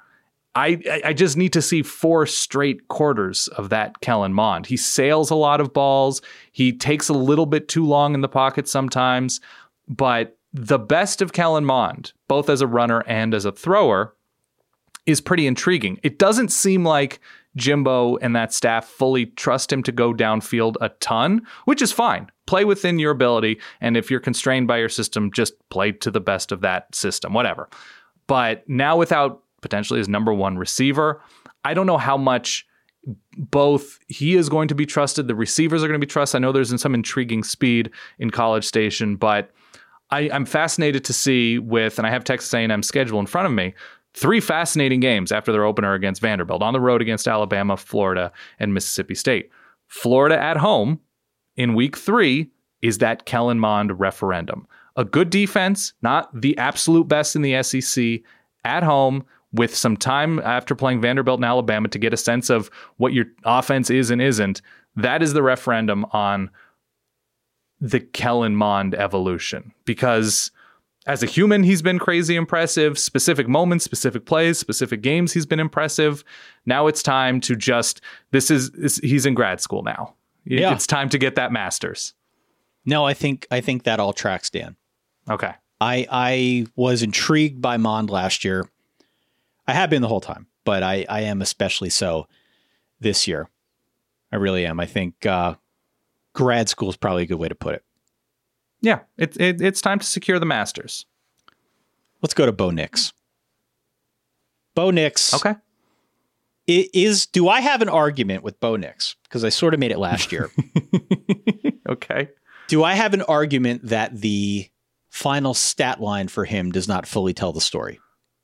[SPEAKER 8] I I just need to see four straight quarters of that Kellen Mond. He sails a lot of balls. He takes a little bit too long in the pocket sometimes. But the best of Kellen Mond, both as a runner and as a thrower, is pretty intriguing. It doesn't seem like Jimbo and that staff fully trust him to go downfield a ton, which is fine. Play within your ability. And if you're constrained by your system, just play to the best of that system, whatever. But now without potentially his number one receiver, I don't know how much both he is going to be trusted, the receivers are going to be trusted. I know there's some intriguing speed in College Station, but I, I'm fascinated to see with, and I have Texas A and M schedule in front of me, three fascinating games after their opener against Vanderbilt, on the road against Alabama, Florida, and Mississippi State. Florida at home in week three is that Kellen Mond referendum. A good defense, not the absolute best in the S E C, at home with some time after playing Vanderbilt and Alabama to get a sense of what your offense is and isn't. That is the referendum on the Kellen Mond evolution, because as a human, he's been crazy impressive. Specific moments, specific plays, specific games, he's been impressive. Now it's time to just, this is, this, he's in grad school now.
[SPEAKER 7] Yeah.
[SPEAKER 8] It's time to get that master's.
[SPEAKER 7] No, I think, I think that all tracks, Dan.
[SPEAKER 8] Okay.
[SPEAKER 7] I, I was intrigued by Mond last year. I have been the whole time, but I, I am especially so this year. I really am. I think uh, grad school is probably a good way to put it.
[SPEAKER 8] Yeah, it, it, it's time to secure the Masters.
[SPEAKER 7] Let's go to Bo Nix. Bo Nix.
[SPEAKER 8] Okay.
[SPEAKER 7] It is, do I have an argument with Bo Nix? Because I sort of made it last year.
[SPEAKER 8] Okay.
[SPEAKER 7] Do I have an argument that the final stat line for him does not fully tell the story?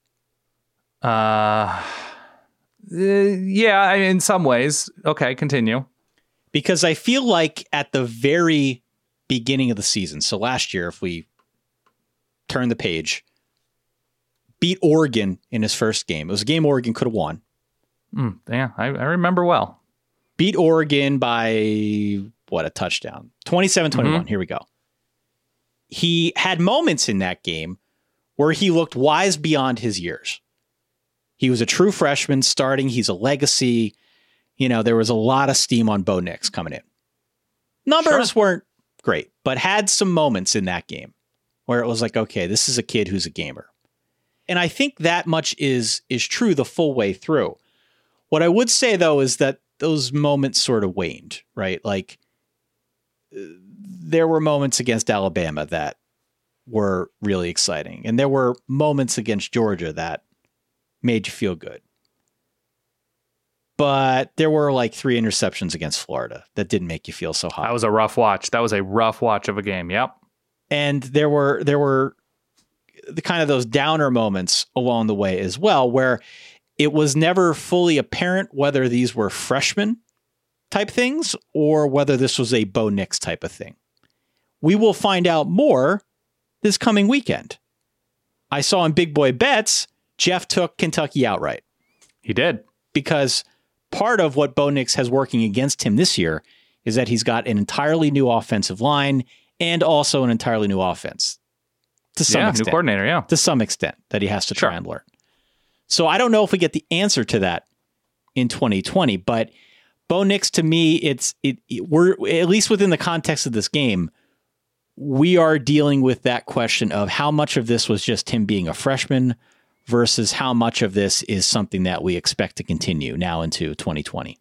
[SPEAKER 8] Uh, uh yeah, in some ways. Okay, continue.
[SPEAKER 7] Because I feel like at the very beginning of the season, so last year, if we turn the page, beat Oregon in his first game. It was a game Oregon could have won.
[SPEAKER 8] Mm, yeah, I, I remember well.
[SPEAKER 7] Beat Oregon by, what, a touchdown. twenty-seven twenty-one, mm-hmm. Here we go. He had moments in that game where he looked wise beyond his years. He was a true freshman starting. He's a legacy. You know, there was a lot of steam on Bo Nix coming in. Numbers sure. weren't great, but had some moments in that game where it was like, okay, this is a kid who's a gamer. And I think that much is is true the full way through. What I would say, though, is that those moments sort of waned, right? Like, there were moments against Alabama that were really exciting. And there were moments against Georgia that made you feel good. But there were like three interceptions against Florida that didn't make you feel so hot.
[SPEAKER 8] That was a rough watch. That was a rough watch of a game. Yep.
[SPEAKER 7] And there were there were the kind of those downer moments along the way as well, where it was never fully apparent whether these were freshman type things or whether this was a Bo Nix type of thing. We will find out more this coming weekend. I saw in Big Boy Bets, Jeff took Kentucky outright.
[SPEAKER 8] He did.
[SPEAKER 7] Because part of what Bo Nix has working against him this year is that he's got an entirely new offensive line and also an entirely new offense. To some
[SPEAKER 8] yeah,
[SPEAKER 7] extent.
[SPEAKER 8] New coordinator, yeah.
[SPEAKER 7] To some extent that he has to
[SPEAKER 8] sure.
[SPEAKER 7] try and learn. So I don't know if we get the answer to that in twenty twenty, but Bo Nix, to me, it's it, it we're at least within the context of this game, we are dealing with that question of how much of this was just him being a freshman versus how much of this is something that we expect to continue now into twenty twenty.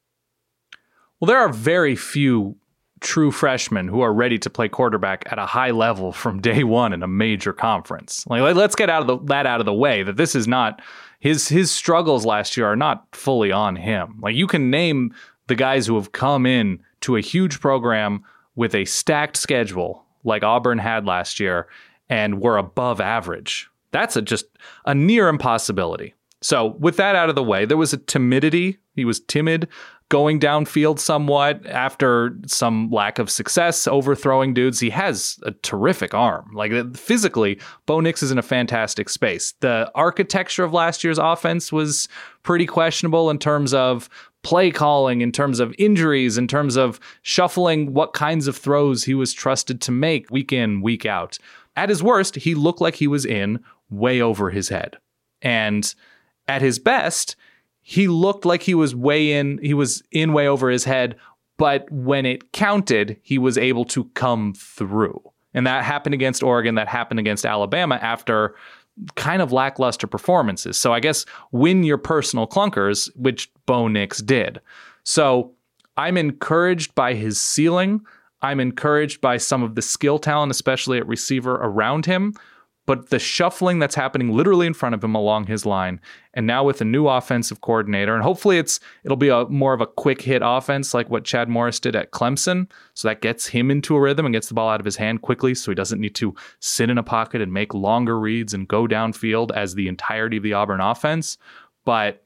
[SPEAKER 8] Well, there are very few true freshmen who are ready to play quarterback at a high level from day one in a major conference. Like, let's get out of the, that out of the way, that this is not his, his struggles last year are not fully on him. Like, you can name the guys who have come in to a huge program with a stacked schedule like Auburn had last year and were above average. That's a, just a near impossibility. So with that out of the way, there was a timidity. He was timid going downfield somewhat after some lack of success overthrowing dudes. He has a terrific arm. Like, physically, Bo Nix is in a fantastic space. The architecture of last year's offense was pretty questionable in terms of play calling, in terms of injuries, in terms of shuffling what kinds of throws he was trusted to make week in, week out. At his worst, he looked like he was in way over his head. And at his best, he looked like he was way in, he was in way over his head, but when it counted, he was able to come through. And that happened against Oregon, that happened against Alabama after kind of lackluster performances. So I guess win your personal clunkers, which Bo Nix did. So I'm encouraged by his ceiling. I'm encouraged by some of the skill talent, especially at receiver around him. But the shuffling that's happening literally in front of him along his line, and now with a new offensive coordinator, and hopefully it's it'll be a more of a quick hit offense like what Chad Morris did at Clemson, so that gets him into a rhythm and gets the ball out of his hand quickly, so he doesn't need to sit in a pocket and make longer reads and go downfield as the entirety of the Auburn offense. But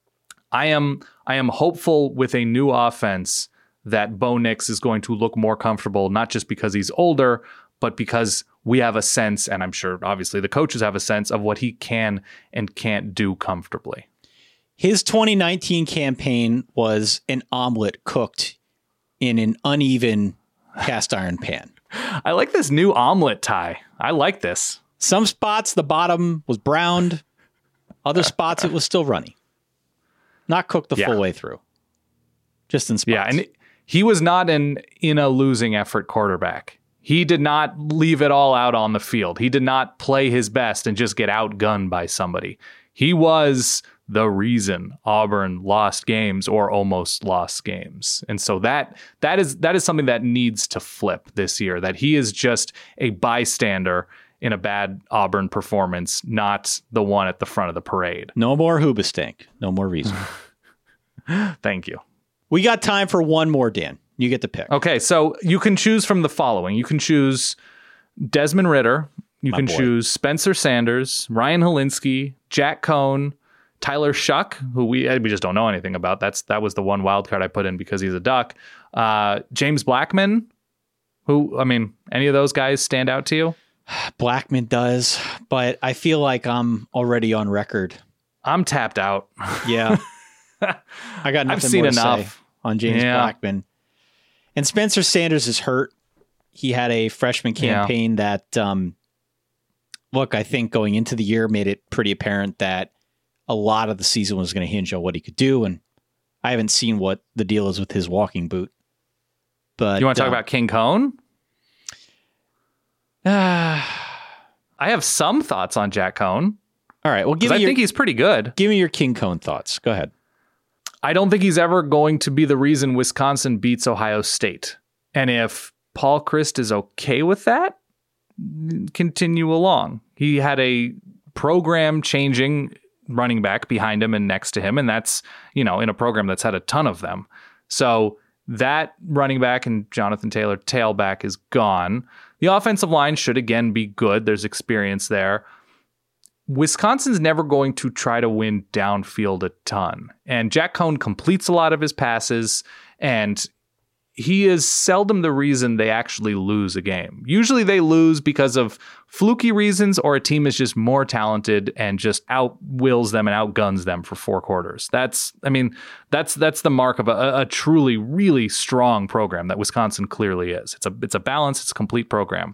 [SPEAKER 8] I am I am hopeful with a new offense that Bo Nix is going to look more comfortable, not just because he's older, but because we have a sense, and I'm sure obviously the coaches have a sense of what he can and can't do comfortably.
[SPEAKER 7] His twenty nineteen campaign was an omelet cooked in an uneven cast iron pan.
[SPEAKER 8] I like this new omelet tie. I like this.
[SPEAKER 7] Some spots the bottom was browned. Other spots it was still runny. Not cooked the yeah. full way through. Just in spots.
[SPEAKER 8] Yeah, and he was not an in a losing effort quarterback. He did not leave it all out on the field. He did not play his best and just get outgunned by somebody. He was the reason Auburn lost games or almost lost games. And so that that is that is something that needs to flip this year, that he is just a bystander in a bad Auburn performance, not the one at the front of the parade.
[SPEAKER 7] No more Hoobastank. No more reason.
[SPEAKER 8] Thank you.
[SPEAKER 7] We got time for one more, Dan. You get the pick.
[SPEAKER 8] Okay, so you can choose from the following. You can choose Desmond Ridder. You
[SPEAKER 7] My
[SPEAKER 8] can
[SPEAKER 7] boy.
[SPEAKER 8] choose Spencer Sanders, Ryan Helinski, Jack Cohn, Tyler Shuck, who we we just don't know anything about. That's That was the one wild card I put in because he's a Duck. Uh, James Blackman, who, I mean, any of those guys stand out to you?
[SPEAKER 7] Blackman does, but I feel like I'm already on record.
[SPEAKER 8] I'm tapped out.
[SPEAKER 7] Yeah. I got nothing
[SPEAKER 8] I've seen
[SPEAKER 7] more to
[SPEAKER 8] enough.
[SPEAKER 7] say on James
[SPEAKER 8] yeah.
[SPEAKER 7] Blackman. And Spencer Sanders is hurt. He had a freshman campaign yeah. that um, look, I think going into the year made it pretty apparent that a lot of the season was going to hinge on what he could do. And I haven't seen what the deal is with his walking boot. But
[SPEAKER 8] you want to talk
[SPEAKER 7] uh,
[SPEAKER 8] about King Cone?
[SPEAKER 7] Uh,
[SPEAKER 8] I have some thoughts on Jack Cone.
[SPEAKER 7] All right. Well, give me
[SPEAKER 8] I
[SPEAKER 7] your,
[SPEAKER 8] think he's pretty good.
[SPEAKER 7] Give me your King Cone thoughts. Go ahead.
[SPEAKER 8] I don't think he's ever going to be the reason Wisconsin beats Ohio State. And if Paul Chryst is okay with that, continue along. He had a program changing running back behind him and next to him. And that's, you know, in a program that's had a ton of them. So that running back and Jonathan Taylor tailback is gone. The offensive line should again be good. There's experience there. Wisconsin's never going to try to win downfield a ton. And Jack Cone completes a lot of his passes, and he is seldom the reason they actually lose a game. Usually they lose because of fluky reasons, or a team is just more talented and just outwills them and outguns them for four quarters. That's, I mean, that's that's the mark of a, a truly, really strong program that Wisconsin clearly is. It's a it's a balanced, it's a complete program.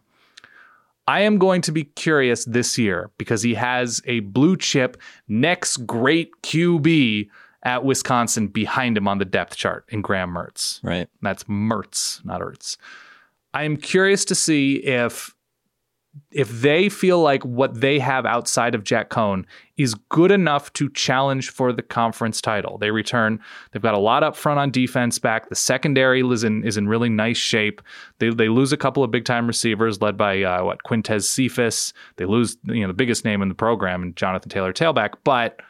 [SPEAKER 8] I am going to be curious this year because he has a blue chip next great Q B at Wisconsin behind him on the depth chart in Graham Mertz.
[SPEAKER 7] Right.
[SPEAKER 8] That's Mertz, not Ertz. I am curious to see if if they feel like what they have outside of Jack Cone is good enough to challenge for the conference title. They return. They've got a lot up front on defense back. The secondary is in, is in really nice shape. They they lose a couple of big-time receivers led by, uh, what, Quintez Cephas. They lose, you know, the biggest name in the program, and Jonathan Taylor tailback. But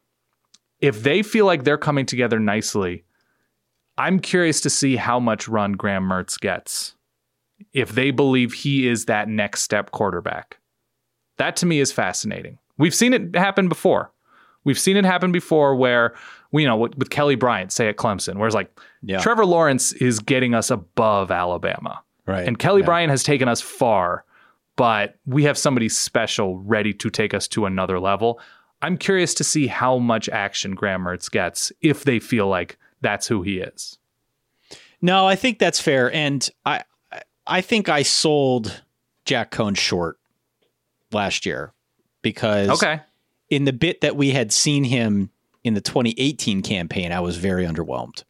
[SPEAKER 8] if they feel like they're coming together nicely, I'm curious to see how much run Graham Mertz gets if they believe he is that next step quarterback. That to me is fascinating. We've seen it happen before. We've seen it happen before where, you know, with, with Kelly Bryant, say at Clemson, where it's like, yeah. Trevor Lawrence is getting us above Alabama.
[SPEAKER 7] Right.
[SPEAKER 8] And Kelly
[SPEAKER 7] yeah.
[SPEAKER 8] Bryant has taken us far, but we have somebody special ready to take us to another level. I'm curious to see how much action Graham Mertz gets if they feel like that's who he is.
[SPEAKER 7] No, I think that's fair. And I, I think I sold Jack Cone short last year because
[SPEAKER 8] okay.
[SPEAKER 7] in the bit that we had seen him in the twenty eighteen campaign, I was very underwhelmed.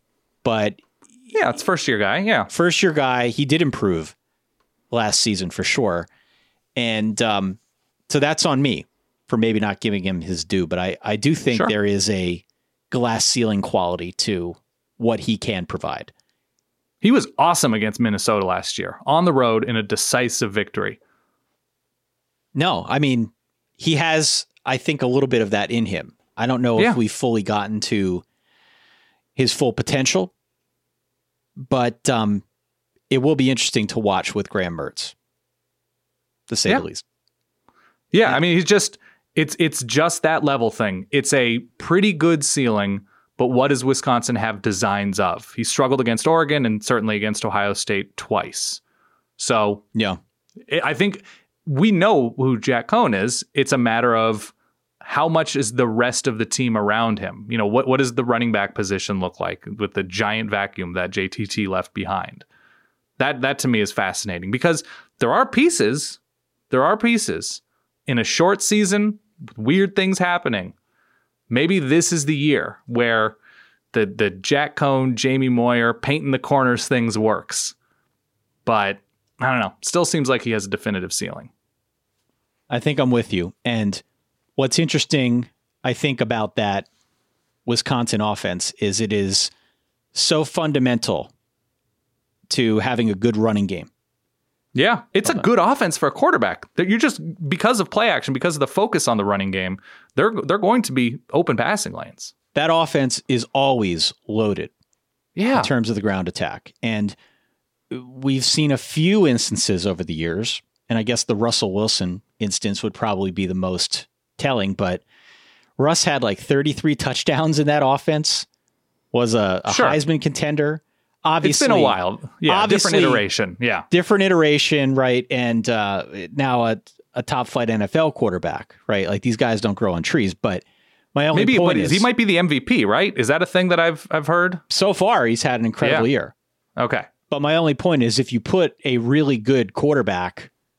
[SPEAKER 7] But
[SPEAKER 8] yeah, it's first year guy. Yeah.
[SPEAKER 7] First year guy. He did improve last season for sure. And um, so that's on me for maybe not giving him his due. But I, I do think
[SPEAKER 8] sure.
[SPEAKER 7] there is a glass ceiling quality to what he can provide.
[SPEAKER 8] He was awesome against Minnesota last year on the road in a decisive victory.
[SPEAKER 7] No, I mean, he has, I think, a little bit of that in him. I don't know
[SPEAKER 8] yeah.
[SPEAKER 7] if we've fully gotten to his full potential, but um, it will be interesting to watch with Graham Mertz, to say
[SPEAKER 8] yeah.
[SPEAKER 7] the least.
[SPEAKER 8] Yeah, yeah, I mean, he's just, it's it's just that level thing. It's a pretty good ceiling. But what does Wisconsin have designs of? He struggled against Oregon and certainly against Ohio State twice. So
[SPEAKER 7] yeah,
[SPEAKER 8] I think we know who Jack Cone is. It's a matter of how much is the rest of the team around him? You know, what, what does the running back position look like with the giant vacuum that J T T left behind? That, that to me is fascinating because there are pieces, there are pieces in a short season, weird things happening. Maybe this is the year where the the Jack Cone, Jamie Moyer, painting the corners things works. But I don't know. Still seems like he has a definitive ceiling.
[SPEAKER 7] I think I'm with you. And what's interesting, I think, about that Wisconsin offense is it is so fundamental to having a good running game.
[SPEAKER 8] Yeah, it's
[SPEAKER 7] Hold
[SPEAKER 8] a
[SPEAKER 7] on.
[SPEAKER 8] good offense for a quarterback. You're just, because of play action, because of the focus on the running game, they're they're going to be open passing lanes.
[SPEAKER 7] That offense is always loaded
[SPEAKER 8] yeah.
[SPEAKER 7] in terms of the ground attack. And we've seen a few instances over the years, and I guess the Russell Wilson instance would probably be the most telling, but Russ had like thirty-three touchdowns in that offense, was a, a
[SPEAKER 8] sure.
[SPEAKER 7] Heisman contender. Obviously,
[SPEAKER 8] it's been a while. Yeah, different iteration. Yeah.
[SPEAKER 7] Different iteration, right? And uh, now a, a top flight N F L quarterback, right? Like these guys don't grow on trees. But my only
[SPEAKER 8] Maybe,
[SPEAKER 7] point
[SPEAKER 8] but
[SPEAKER 7] is
[SPEAKER 8] he might be the M V P, right? Is that a thing that I've I've heard?
[SPEAKER 7] So far, he's had an incredible
[SPEAKER 8] yeah.
[SPEAKER 7] year.
[SPEAKER 8] Okay.
[SPEAKER 7] But my only point is if you put a really good quarterback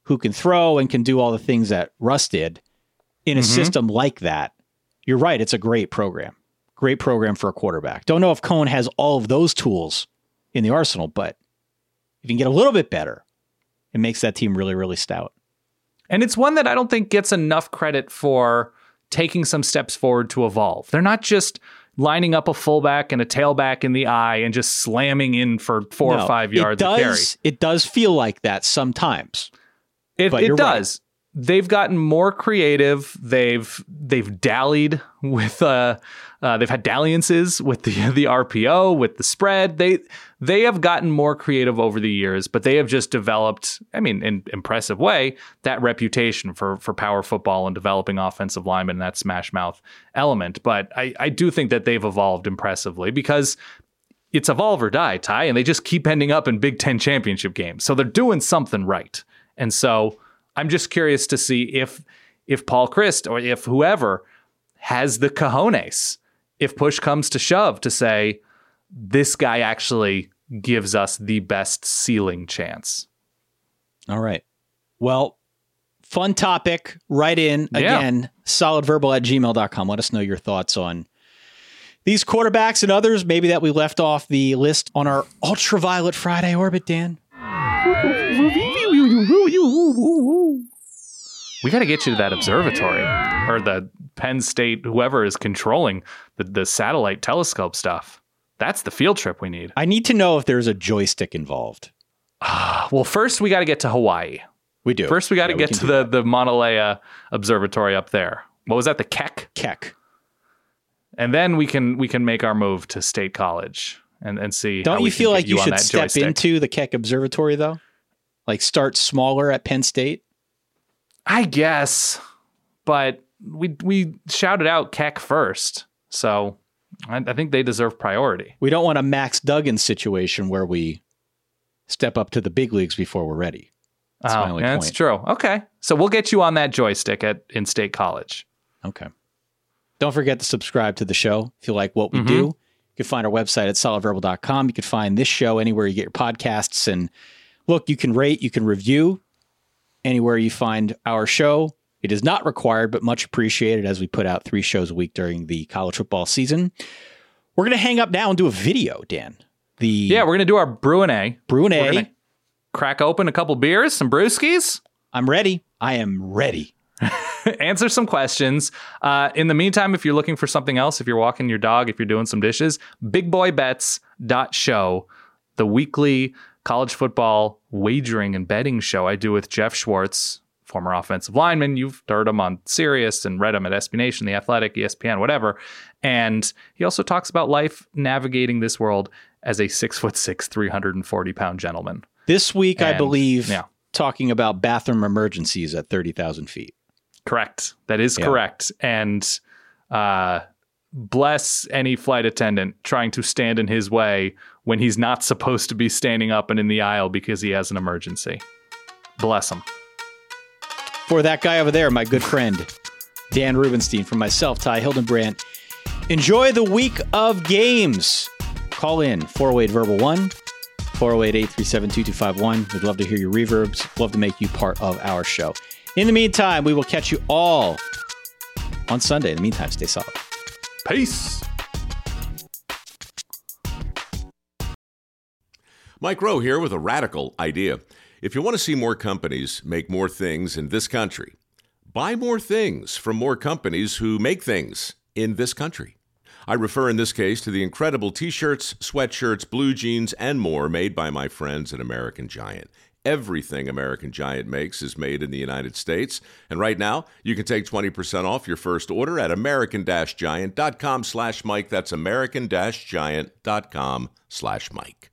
[SPEAKER 7] who can throw and can do all the things that Russ did in a mm-hmm. system like that, you're right. It's a great program. Great program for a quarterback. Don't know if Cohen has all of those tools in the arsenal, but if you can get a little bit better, it makes that team really, really stout.
[SPEAKER 8] And it's one that I don't think gets enough credit for taking some steps forward to evolve. They're not just lining up a fullback and a tailback in the eye and just slamming in for four no, or five yards
[SPEAKER 7] it does,
[SPEAKER 8] of carry.
[SPEAKER 7] It does feel like that sometimes.
[SPEAKER 8] It, it does. Right. They've gotten more creative. They've they've dallied with uh, uh, they've had dalliances with the the R P O, with the spread. They they have gotten more creative over the years, but they have just developed, I mean, in impressive way, that reputation for for power football and developing offensive linemen and that smash mouth element. But I, I do think that they've evolved impressively because it's evolve or die, Ty, and they just keep ending up in Big Ten championship games. So they're doing something right. And so I'm just curious to see if if Paul Chryst or if whoever has the cojones, if push comes to shove, to say, this guy actually gives us the best ceiling chance.
[SPEAKER 7] All right. Well, fun topic. Write in again, yeah. solidverbal at gmail dot com. Let us know your thoughts on these quarterbacks and others, maybe that we left off the list on our Ultraviolet Friday orbit, Dan.
[SPEAKER 8] We got to get you to that observatory or the Penn State, whoever is controlling the, the satellite telescope stuff. That's the field trip we need.
[SPEAKER 7] I need to know if there's a joystick involved.
[SPEAKER 8] Well, first we got to get to Hawaii.
[SPEAKER 7] We do.
[SPEAKER 8] First we got to yeah, get to the, the Mauna Lea Observatory up there. What was that? The Keck?
[SPEAKER 7] Keck.
[SPEAKER 8] And then we can we can make our move to State College and, and see.
[SPEAKER 7] Don't
[SPEAKER 8] how
[SPEAKER 7] you feel like you, you should step
[SPEAKER 8] joystick.
[SPEAKER 7] into the Keck Observatory, though? Like start smaller at Penn State?
[SPEAKER 8] I guess, but we we shouted out Keck first, so I, I think they deserve priority.
[SPEAKER 7] We don't want a Max Duggan situation where we step up to the big leagues before we're ready. That's
[SPEAKER 8] oh,
[SPEAKER 7] my only
[SPEAKER 8] yeah,
[SPEAKER 7] point.
[SPEAKER 8] That's true. Okay, so we'll get you on that joystick at in State College.
[SPEAKER 7] Okay. Don't forget to subscribe to the show if you like what we
[SPEAKER 8] mm-hmm.
[SPEAKER 7] do. You can find our website at solid verbal dot com. You can find this show anywhere you get your podcasts. And look, you can rate, you can review anywhere you find our show. It is not required, but much appreciated as we put out three shows a week during the college football season. We're going to hang up now and do a video, Dan. The
[SPEAKER 8] Yeah, we're going to do our Brew and A.
[SPEAKER 7] Brew and A.
[SPEAKER 8] We're going to crack open a couple beers, some brewskis.
[SPEAKER 7] I'm ready. I am ready.
[SPEAKER 8] Answer some questions. Uh, in the meantime, if you're looking for something else, if you're walking your dog, if you're doing some dishes, big boy bets dot show, the weekly college football wagering and betting show I do with Jeff Schwartz, former offensive lineman. You've heard him on Sirius and read him at S B Nation, The Athletic, E S P N, whatever. And he also talks about life navigating this world as a six foot six, three hundred forty pound gentleman.
[SPEAKER 7] This week, and, I believe,
[SPEAKER 8] yeah.
[SPEAKER 7] talking about bathroom emergencies at thirty thousand feet.
[SPEAKER 8] Correct. That is yeah. correct. And uh, bless any flight attendant trying to stand in his way when he's not supposed to be standing up and in the aisle because he has an emergency. Bless him.
[SPEAKER 7] For that guy over there, my good friend, Dan Rubenstein, from myself, Ty Hildenbrandt, enjoy the week of games. Call in four oh eight verbal one, four oh eight, eight three seven, two two five one. We'd love to hear your reverbs. Love to make you part of our show. In the meantime, we will catch you all on Sunday. In the meantime, stay solid.
[SPEAKER 8] Peace.
[SPEAKER 11] Mike Rowe here with a radical idea. If you want to see more companies make more things in this country, buy more things from more companies who make things in this country. I refer in this case to the incredible t-shirts, sweatshirts, blue jeans, and more made by my friends at American Giant. Everything American Giant makes is made in the United States. And right now, you can take twenty percent off your first order at american giant dot com slash Mike. That's american giant dot com slash Mike.